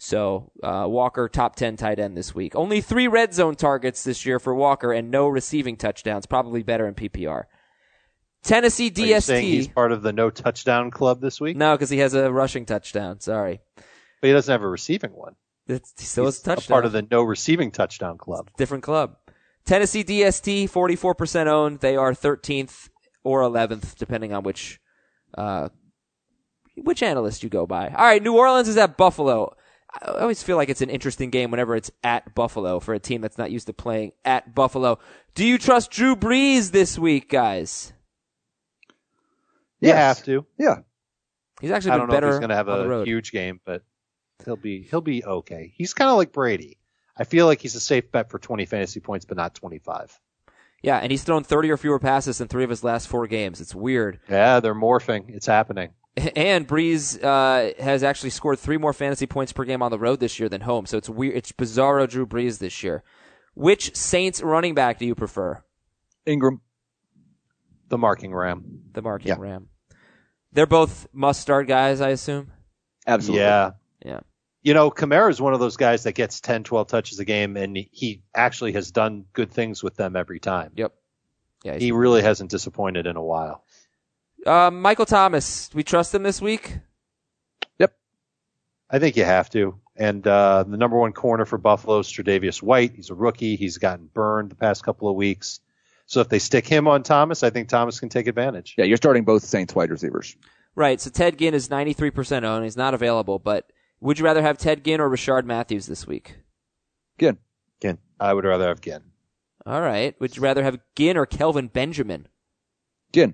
So Walker, top 10 tight end this week. Only 3 red zone targets this year for Walker and no receiving touchdowns. Probably better in PPR. Tennessee DST. Are you saying he's part of the no touchdown club this week? No, because he has a rushing touchdown. Sorry. But he doesn't have a receiving one. He still has a touchdown. Part of the no receiving touchdown club. Different club. Tennessee DST, 44% owned. They are 13th or 11th, depending on which analyst you go by. All right, New Orleans is at Buffalo. I always feel like it's an interesting game whenever it's at Buffalo for a team that's not used to playing at Buffalo. Do you trust Drew Brees this week, guys? You have to. Yeah. He's actually I been don't know if better he's going to have on the a road. huge game, but he'll be okay. He's kind of like Brady. I feel like he's a safe bet for 20 fantasy points, but not 25. Yeah, and he's thrown 30 or fewer passes in 3 of his last 4 games. It's weird. Yeah, they're morphing. It's happening. And Breeze has actually scored 3 more fantasy points per game on the road this year than home. So it's weird. It's bizarro Drew Brees this year. Which Saints running back do you prefer? Ingram. The marking ram. The marking ram. They're both must-start guys, I assume? Absolutely. Yeah. Yeah. You know, Kamara is one of those guys that gets 10, 12 touches a game, and he actually has done good things with them every time. Yep. Yeah. He really hasn't disappointed in a while. Michael Thomas, do we trust him this week? Yep. I think you have to. And the number 1 corner for Buffalo is Tre'Davious White. He's a rookie. He's gotten burned the past couple of weeks. So if they stick him on Thomas, I think Thomas can take advantage. Yeah, you're starting both Saints wide receivers. Right. So Ted Ginn is 93% owned. He's not available, but would you rather have Ted Ginn or Rashard Matthews this week? Ginn. I would rather have Ginn. All right. Would you rather have Ginn or Kelvin Benjamin? Ginn.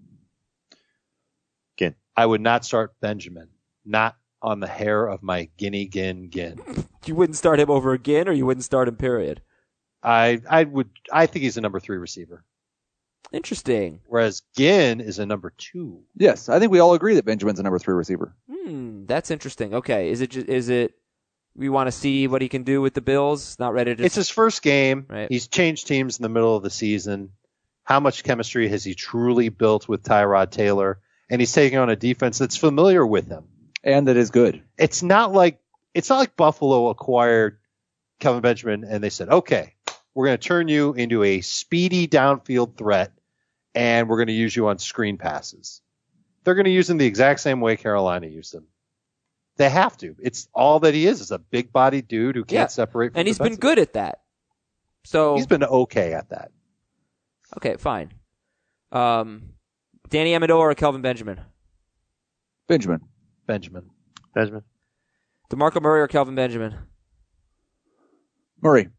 I would not start Benjamin. Not on the hair of my Ginn. You wouldn't start him over Ginn, or you wouldn't start him, period? I think he's a number 3 receiver. Interesting. Whereas Ginn is a number 2. Yes, I think we all agree that Benjamin's a number 3 receiver. That's interesting. Okay. Is it we want to see what he can do with the Bills? Not ready to It's his first game. Right. He's changed teams in the middle of the season. How much chemistry has he truly built with Tyrod Taylor? And he's taking on a defense that's familiar with him. And that is good. It's not like Buffalo acquired Kelvin Benjamin and they said, okay, we're going to turn you into a speedy downfield threat and we're going to use you on screen passes. They're going to use him the exact same way Carolina used him. They have to. It's all that he is a big bodied dude who can't separate from and he's been good at that. So he's been okay at that. Okay, fine. Danny Amendola or Kelvin Benjamin? Benjamin. DeMarco Murray or Kelvin Benjamin? Murray.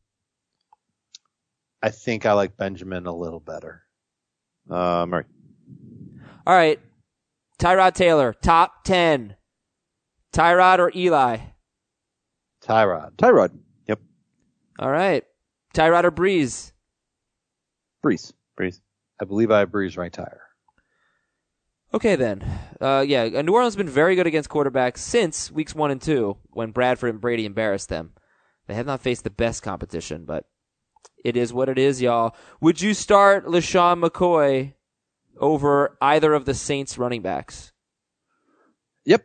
I think I like Benjamin a little better. Murray. All right. Tyrod Taylor, top 10. Tyrod or Eli? Tyrod. Yep. All right. Tyrod or Breeze? Breeze. I believe I have Breeze right tire. Okay, then. New Orleans has been very good against quarterbacks since weeks 1 and 2 when Bradford and Brady embarrassed them. They have not faced the best competition, but it is what it is, y'all. Would you start LeSean McCoy over either of the Saints running backs? Yep.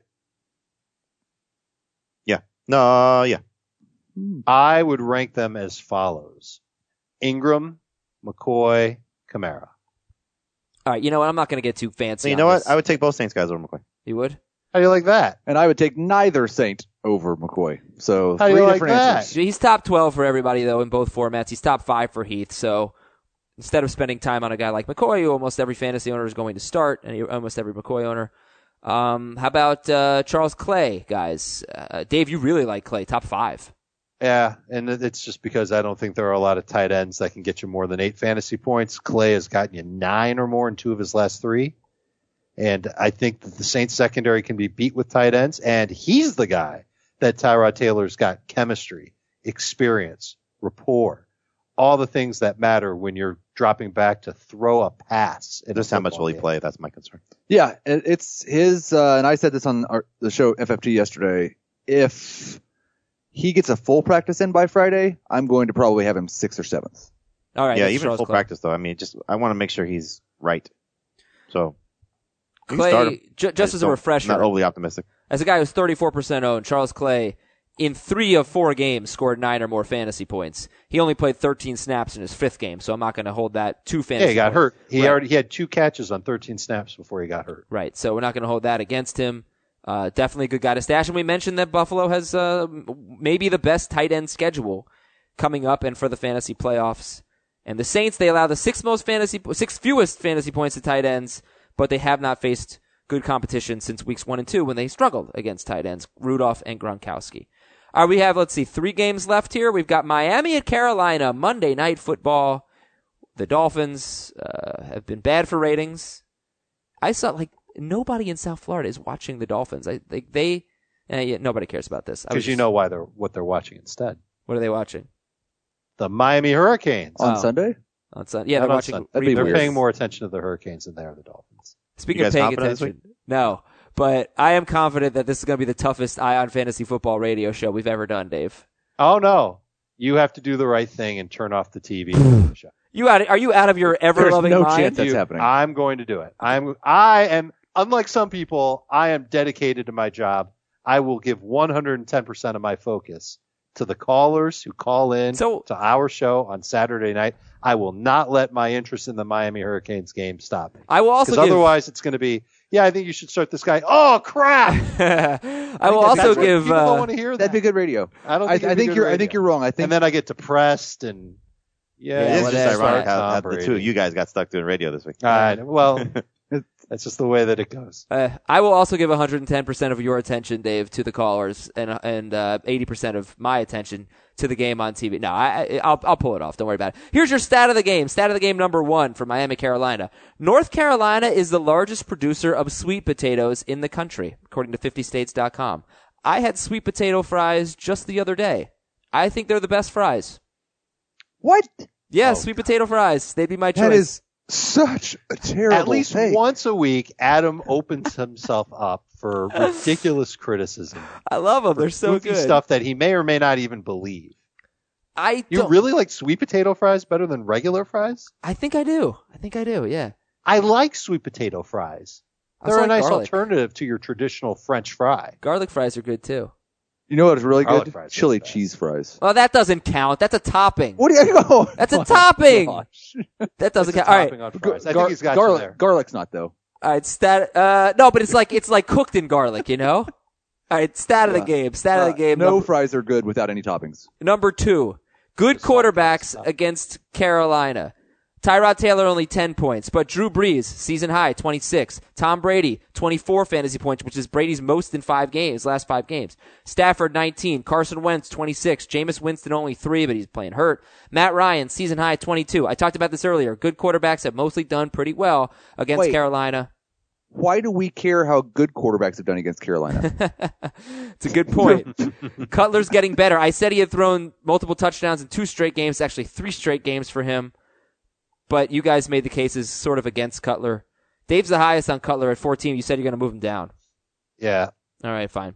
Yeah. No, yeah. I would rank them as follows. Ingram, McCoy, Kamara. All right, you know what? I'm not going to get too fancy. So you know what? I would take both Saints guys over McCoy. You would? How do you like that? And I would take neither Saint over McCoy. So How do 3 you like different that? answers. He's top 12 for everybody, though, in both formats. He's top 5 for Heath. So instead of spending time on a guy like McCoy, who almost every fantasy owner is going to start, and almost every McCoy owner, how about Charles Clay, guys? Dave, you really like Clay, top 5. Yeah, and it's just because I don't think there are a lot of tight ends that can get you more than 8 fantasy points. Clay has gotten you 9 or more in 2 of his last 3. And I think that the Saints secondary can be beat with tight ends. And he's the guy that Tyrod Taylor's got chemistry, experience, rapport, all the things that matter when you're dropping back to throw a pass. Just how much will he play? That's my concern. Yeah, it's his, and I said this on the show FFT yesterday. If he gets a full practice in by Friday, I'm going to probably have him 6th or 7th. All right. Yeah, that's even Charles full Clay. practice though. I mean, I want to make sure he's right. So you can Clay, start him. just as a refresher, Not overly optimistic. as a guy who's 34% owned, Charles Clay in 3 of 4 games scored 9 or more fantasy points. He only played 13 snaps in his 5th game, so I'm not going to hold that to fantasy. Yeah, he got points. hurt. He had 2 catches on 13 snaps before he got hurt. Right, so we're not going to hold that against him. Definitely a good guy to stash. And we mentioned that Buffalo has maybe the best tight end schedule coming up and for the fantasy playoffs. And the Saints, they allow the 6 fewest fantasy points to tight ends, but they have not faced good competition since weeks 1 and 2 when they struggled against tight ends, Rudolph and Gronkowski. All right, we have, 3 games left here. We've got Miami at Carolina, Monday Night Football. The Dolphins have been bad for ratings. I saw, nobody in South Florida is watching the Dolphins. Nobody cares about this. Because you know what they're watching instead. What are they watching? The Miami Hurricanes. On Sunday? On Sunday. Yeah, Not they're on watching. Sunday. That'd be They're weird. paying more attention to the Hurricanes than they are the Dolphins. Speaking You of guys paying confident this attention, no, but I am confident that this is going to be the toughest Ion Fantasy Football radio show we've ever done, Dave. Oh no, you have to do the right thing and turn off the TV. for the show. Are you out of your ever-loving There's no mind? chance that's happening. I'm going to do it. I am unlike some people. I am dedicated to my job. I will give 110% of my focus to the callers who call in to our show on Saturday night. I will not let my interest in the Miami Hurricanes game stop me. I will also Because give. otherwise it's going to be, I think you should start this guy. Oh crap! I will also give. People don't want to hear that. That'd be good radio. I don't. I Think it'd be think good you're. I radio. think you're wrong. I think. And then I get depressed and Yeah, It is well, just that's ironic right. how Tom the Brady. 2 of you guys got stuck doing radio this week. Well, that's just the way that it goes. I will also give 110% of your attention, Dave, to the callers, and 80% of my attention to the game on TV. No, I'll pull it off. Don't worry about it. Here's your stat of the game. Stat of the game number 1 for Miami, Carolina. North Carolina is the largest producer of sweet potatoes in the country, according to 50states.com. I had sweet potato fries just the other day. I think they're the best fries. what? Yeah, sweet potato fries. They'd be my choice. That is such a terrible. At least take. once a week, Adam opens himself up for ridiculous criticism. I love them. They're so Goofy good. stuff that he may or may not even believe. I You don't- really like sweet potato fries better than regular fries? I think I do. Yeah. I like sweet potato fries. I also They're a like nice garlic. alternative to your traditional French fry. Garlic fries are good too. You know what's really Garlic good? fries are Chili the best. cheese fries. Well, that doesn't count. That's a topping. What do you go? That's a topping. Gosh. That doesn't It's a count. All right. topping on fries. I think he's got you garlic. there. Garlic's not though. All right. No, but it's like cooked in garlic, you know? All right. Stat of the game. Stat of the game. No fries are good without any toppings. Number 2. Good quarterbacks against Carolina. Tyrod Taylor only 10 points, but Drew Brees, season high, 26. Tom Brady, 24 fantasy points, which is Brady's most in last 5 games. Stafford, 19. Carson Wentz, 26. Jameis Winston, only 3, but he's playing hurt. Matt Ryan, season high, 22. I talked about this earlier. Good quarterbacks have mostly done pretty well against Carolina. Why do we care how good quarterbacks have done against Carolina? It's a good point. Cutler's getting better. I said he had thrown multiple touchdowns in 2 straight games, actually 3 straight games for him. But you guys made the cases sort of against Cutler. Dave's the highest on Cutler at 14. You said you're going to move him down. Yeah. All right, fine.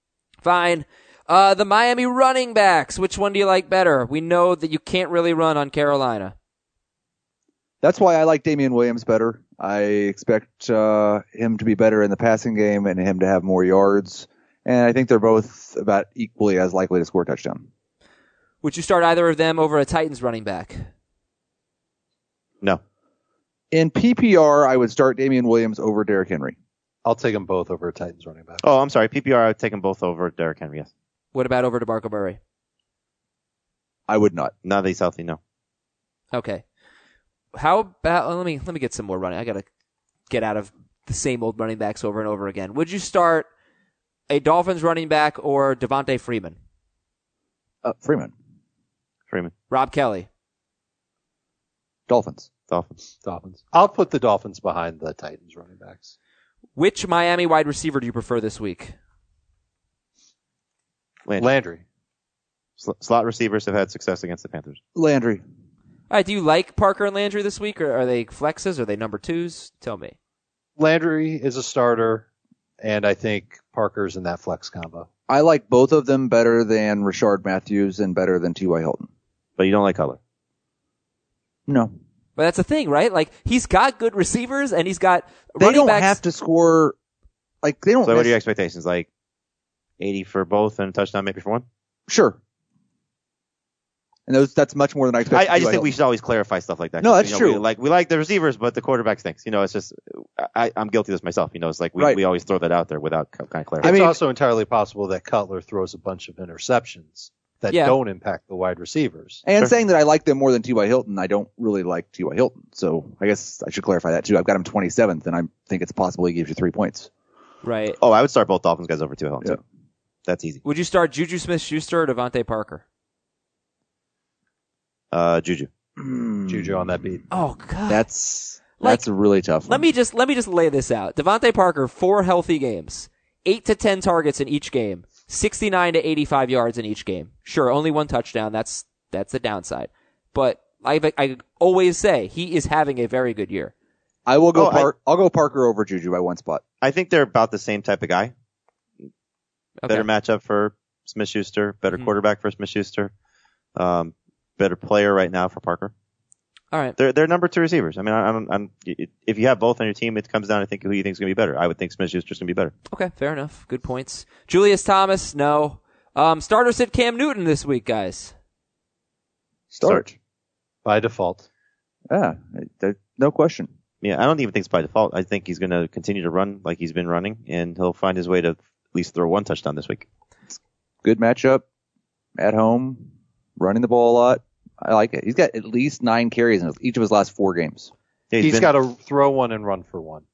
The Miami running backs. Which one do you like better? We know that you can't really run on Carolina. That's why I like Damian Williams better. I expect him to be better in the passing game and him to have more yards. And I think they're both about equally as likely to score a touchdown. Would you start either of them over a Titans running back? No. In PPR, I would start Damian Williams over Derrick Henry. I'll take them both over a Titans running back. Oh, I'm sorry. PPR, I would take them both over Derrick Henry, yes. What about over DeMarco Murray? I would not. Now that he's healthy, no. Okay. How about let me get some more running. I gotta get out of the same old running backs over and over again. Would you start a Dolphins running back or Devontae Freeman? Freeman. Rob Kelly. Dolphins. Dolphins. I'll put the Dolphins behind the Titans running backs. Which Miami wide receiver do you prefer this week? Landry. Slot receivers have had success against the Panthers. Landry. All right, do you like Parker and Landry this week, or are they flexes? Are they number 2s? Tell me. Landry is a starter, and I think Parker's in that flex combo. I like both of them better than Rashard Matthews and better than T.Y. Hilton. But you don't like Cutler. No. But that's the thing, right? Like, he's got good receivers, and he's got They running don't backs. have to score. Like, they don't. So what are your expectations? Like, 80 for both and a touchdown maybe for one. Sure. And that's much more than I expected. I just think we should always clarify stuff like that. No, that's true. We like the receivers, but the quarterback stinks. It's just I'm guilty of this myself. It's like we, Right. we always throw that out there without kind of clarifying. It's also entirely possible that Cutler throws a bunch of interceptions that don't impact the wide receivers. And saying that I like them more than T.Y. Hilton, I don't really like T.Y. Hilton. So I guess I should clarify that too. I've got him 27th, and I think it's possible he gives you 3 points. Right. Oh, I would start both Dolphins guys over T.Y. Hilton. Yeah. Too. That's easy. Would you start Juju Smith-Schuster or Devontae Parker? Juju. Juju on that beat. Oh God. That's Like, a really tough one. Let me just lay this out. Devontae Parker, 4 healthy games, 8 to 10 targets in each game, 69 to 85 yards in each game. Sure, only 1 touchdown. That's the downside. But I always say he is having a very good year. I will go. I'll go Parker over Juju by 1 spot. I think they're about the same type of guy. Okay. Better matchup for Smith-Schuster. Better quarterback for Smith-Schuster. Better player right now for Parker. All right. They're number 2 receivers. I mean, if you have both on your team, it comes down to think who you think is going to be better. I would think Smith-Schuster's going to be better. Okay, fair enough. Good points. Julius Thomas, no. Starter sit Cam Newton this week, guys. Start. By default. Yeah, no question. Yeah, I don't even think it's by default. I think he's going to continue to run like he's been running, and he'll find his way to at least throw 1 touchdown this week. Good matchup at home, running the ball a lot. I like it. He's got at least 9 carries in each of his last 4 games. Yeah, He's got to throw 1 and run for 1.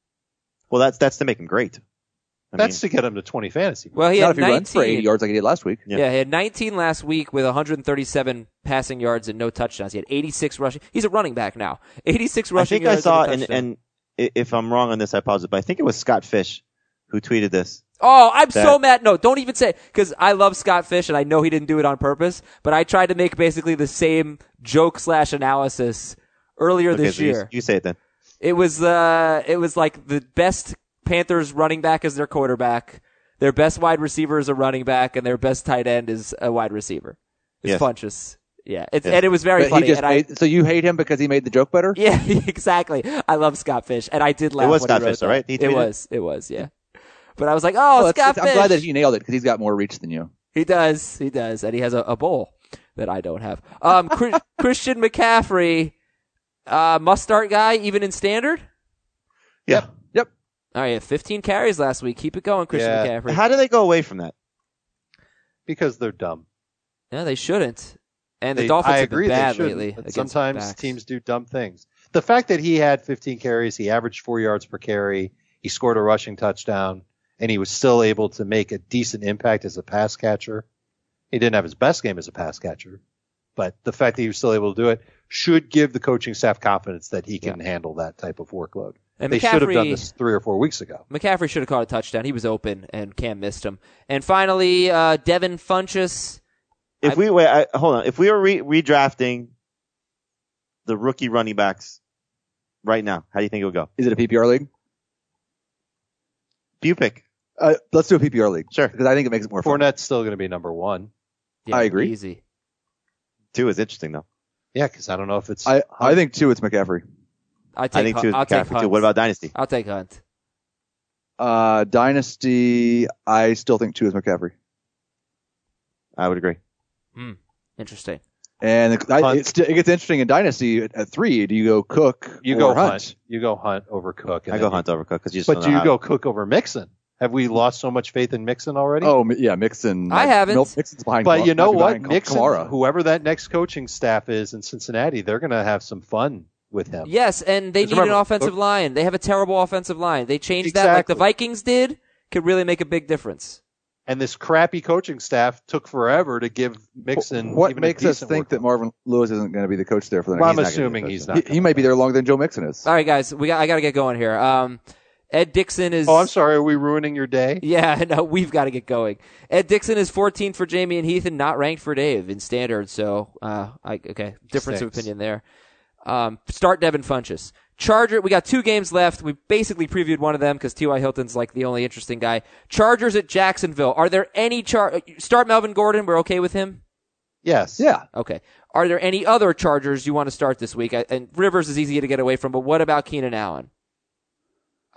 Well, that's to make him great. That's to get him to 20 fantasy. Well, he Not had if he 19 runs for 80 yards like he did last week. Yeah, he had 19 last week with 137 passing yards and no touchdowns. He had 86 rushing. He's a running back now. 86 rushing yards. I think I saw, and a touchdown. and if I'm wrong on this, I apologize, but I think it was Scott Fish who tweeted this. Oh, I'm so mad. No, don't even say it. Because I love Scott Fish, and I know he didn't do it on purpose, but I tried to make basically the same joke/analysis earlier this year. You say it then. It was like the best Panthers running back is their quarterback, their best wide receiver is a running back, and their best tight end is a wide receiver. It's Yes. Funches. Yeah, and it was very But funny. he just and so you hate him because he made the joke better? yeah, exactly. I love Scott Fish, and I did laugh. It was when Scott he wrote Fish, that. all right? He It tweeted was, yeah. But I was like, oh, Well, Scott Fish. I'm glad that he nailed it because he's got more reach than you. He does, and he has a bowl that I don't have. Christian McCaffrey, must start guy even in standard. Yeah. Yep. All right, 15 carries last week. Keep it going, Christian Yeah. McCaffrey. How do they go away from that? Because they're dumb. No, they shouldn't. And the They- Dolphins I have been agree they bad shouldn't, lately. but against sometimes backs. teams do dumb things. The fact that he had 15 carries, he averaged 4 yards per carry, he scored a rushing touchdown, and he was still able to make a decent impact as a pass catcher. He didn't have his best game as a pass catcher, but the fact that he was still able to do it should give the coaching staff confidence that he can handle that type of workload. And They should have done McCaffrey- this 3 or 4 weeks ago. McCaffrey should have caught a touchdown. He was open, and Cam missed him. And finally, Devin Funchess. If we hold on, if we were redrafting the rookie running backs right now, how do you think it would go? Is it a PPR league? You pick. Let's do a PPR league. Sure. Because I think it makes it more fun. Fournette's still going to be number 1. Yeah, I agree. Easy. 2 is interesting though. Yeah, because I don't know if it's. I think 2 it's McCaffrey. I think 2 is I'll take McCaffrey Hunt. too. What about Dynasty? I'll take Hunt. Dynasty, I still think 2 is McCaffrey. I would agree. Interesting. And it gets interesting in Dynasty at 3. Do you go Cook You or go Hunt? Hunt. You go Hunt over Cook. and I then go you- Hunt over Cook because you just But don't do know you how- go Cook over Mixon? Have we lost so much faith in Mixon already? Oh, yeah, Mixon. I haven't. Mixon's behind but you know might be what? behind Mixon, Kamara. whoever that next coaching staff is in Cincinnati, they're going to have some fun with him. Yes, and they Just need an remember, offensive Cook- line. They have a terrible offensive line. They changed that like the Exactly. Vikings did. Could really make a big difference. And this crappy coaching staff took forever to give Mixon. What even makes a us decent think that workload. Marvin Lewis isn't going to be the coach there for the next? Well, I'm He's not gonna be assuming the he's coach. not. He might be there longer than Joe Mixon is. All right, guys, I got to get going here. Ed Dixon is. Oh, I'm sorry. Are we ruining your day? Yeah, no, we've got to get going. Ed Dixon is 14th for Jamie and Heath and not ranked for Dave in standard. So, difference of Stinks. opinion there. Start Devin Funchess. Charger, we got 2 games left. We basically previewed one of them because T.Y. Hilton's like the only interesting guy. Chargers at Jacksonville. Are there any start Melvin Gordon? We're okay with him? Yes. Yeah. Okay. Are there any other Chargers you want to start this week? And Rivers is easy to get away from, but what about Keenan Allen?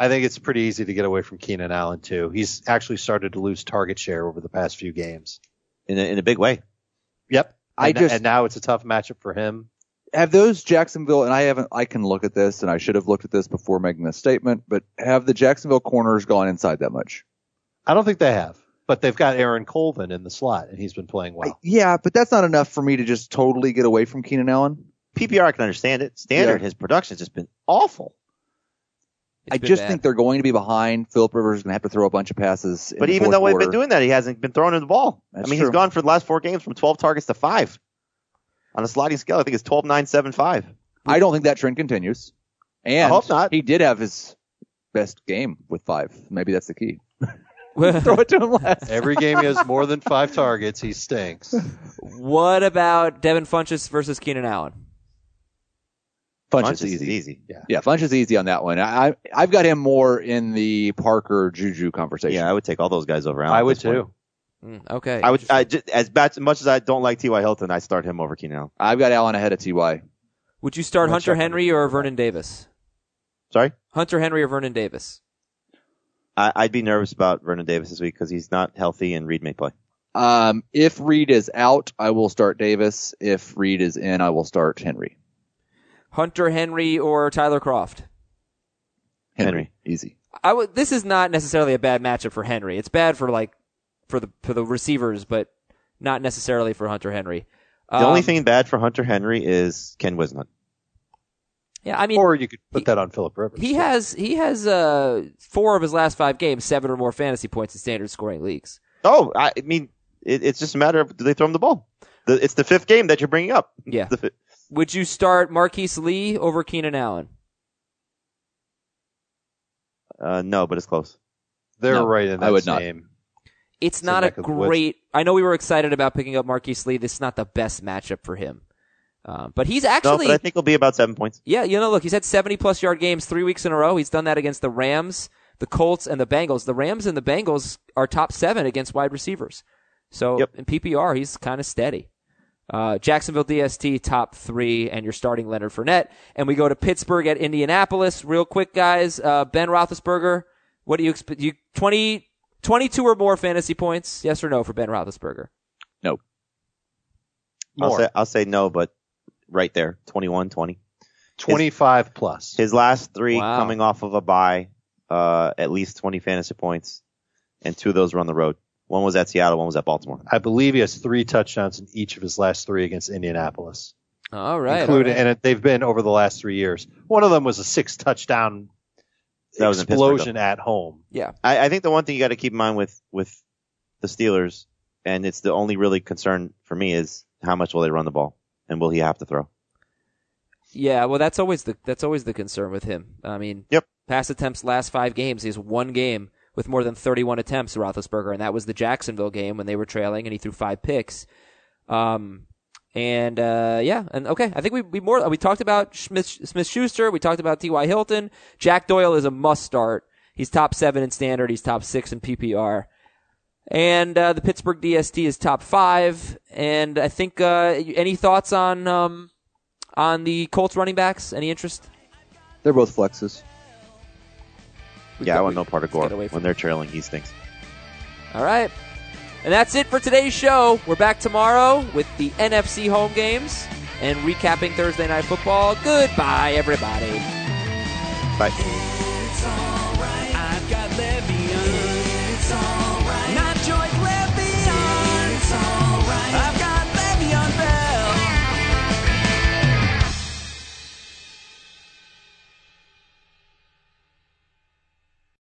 I think it's pretty easy to get away from Keenan Allen too. He's actually started to lose target share over the past few games. In a big way. Yep. And and now it's a tough matchup for him. Have those Jacksonville, and I can look at this, and I should have looked at this before making this statement, but have the Jacksonville corners gone inside that much? I don't think they have, but they've got Aaron Colvin in the slot, and he's been playing well. Yeah, but that's not enough for me to just totally get away from Keenan Allen. PPR, I can understand it. Standard, Yeah. his production's just been awful. It's I been just bad. think they're going to be behind. Philip Rivers is going to have to throw a bunch of passes. But in the even fourth though we've quarter. been doing that, he hasn't been throwing him the ball. That's I mean, true. he's gone for the last 4 games from 12 targets to 5. On a sliding scale, I think it's 12-9-7-5. I don't think that trend continues. And I hope not. He did have his best game with 5. Maybe that's the key. Throw it to him last. Every game he has more than 5 targets, he stinks. What about Devin Funchess versus Keenan Allen? Funch Is is easy. easy. Yeah, Funch is easy on that one. I've got him more in the Parker Juju conversation. Yeah, I would take all those guys over Allen. I at would this point. too. Okay. I would, as much as I don't like T.Y. Hilton, I start him over Keenan Allen. I've got Allen ahead of Ty. Would you start I'm Hunter not sure. Henry or Vernon Davis? Sorry? Hunter Henry or Vernon Davis? I'd be nervous about Vernon Davis this week because he's not healthy and Reed may play. If Reed is out, I will start Davis. If Reed is in, I will start Henry. Hunter Henry or Tyler Croft? Henry. Easy. This is not necessarily a bad matchup for Henry. It's bad for the receivers, but not necessarily for Hunter Henry. The only thing bad for Hunter Henry is Ken Wisnut. Yeah, I mean, Or you could put that on Philip Rivers. he has 4 of his last 5 games, 7 or more fantasy points in standard scoring leagues. Oh, I mean, it's just a matter of do they throw him the ball? It's the 5th game that you're bringing up. Yeah. The fifth. Would you start Marquise Lee over Keenan Allen? No, but it's close. They're No, right in that I would not. same. It's not a neck of the woods. great. I know we were excited about picking up Marquise Lee. This is not the best matchup for him, but he's No, actually. but I think it'll be about 7 points. Yeah, look, he's had 70-plus yard games 3 weeks in a row. He's done that against the Rams, the Colts, and the Bengals. The Rams and the Bengals are top 7 against wide receivers. So Yep. in PPR, he's kind of steady. Jacksonville DST top 3, and you're starting Leonard Fournette. And we go to Pittsburgh at Indianapolis. Real quick, guys. Ben Roethlisberger, what do you expect? 22 or more fantasy points? Yes or no for Ben Roethlisberger? No. More. I'll say no, but right there, 21, 20. 25 plus. His last 3 Wow. coming off of a bye, at least 20 fantasy points, and 2 of those were on the road. One was at Seattle, one was at Baltimore. I believe he has 3 touchdowns in each of his last 3 against Indianapolis. All right. Including, and they've been over the last 3 years. One of them was a 6 touchdown That was in Pittsburgh, explosion at home. Yeah. I think the one thing you got to keep in mind with the Steelers, and it's the only really concern for me, is how much will they run the ball, and will he have to throw? Yeah, well, that's always the concern with him. I mean, Yep. pass attempts last 5 games. He has 1 game with more than 31 attempts, Roethlisberger, and that was the Jacksonville game when they were trailing, and he threw 5 picks. And okay, I think we talked about Smith-Schuster, we talked about T.Y. Hilton. Jack Doyle is a must start. He's top 7 in standard, he's top 6 in PPR. And the Pittsburgh DST is top 5. And I think any thoughts on the Colts running backs? Any interest? They're both flexes. Yeah, I want no part of let's Gore. get away from When they're trailing, he stinks. All right. And that's it for today's show. We're back tomorrow with the NFC home games and recapping Thursday Night Football. Goodbye, everybody. Bye. It's on.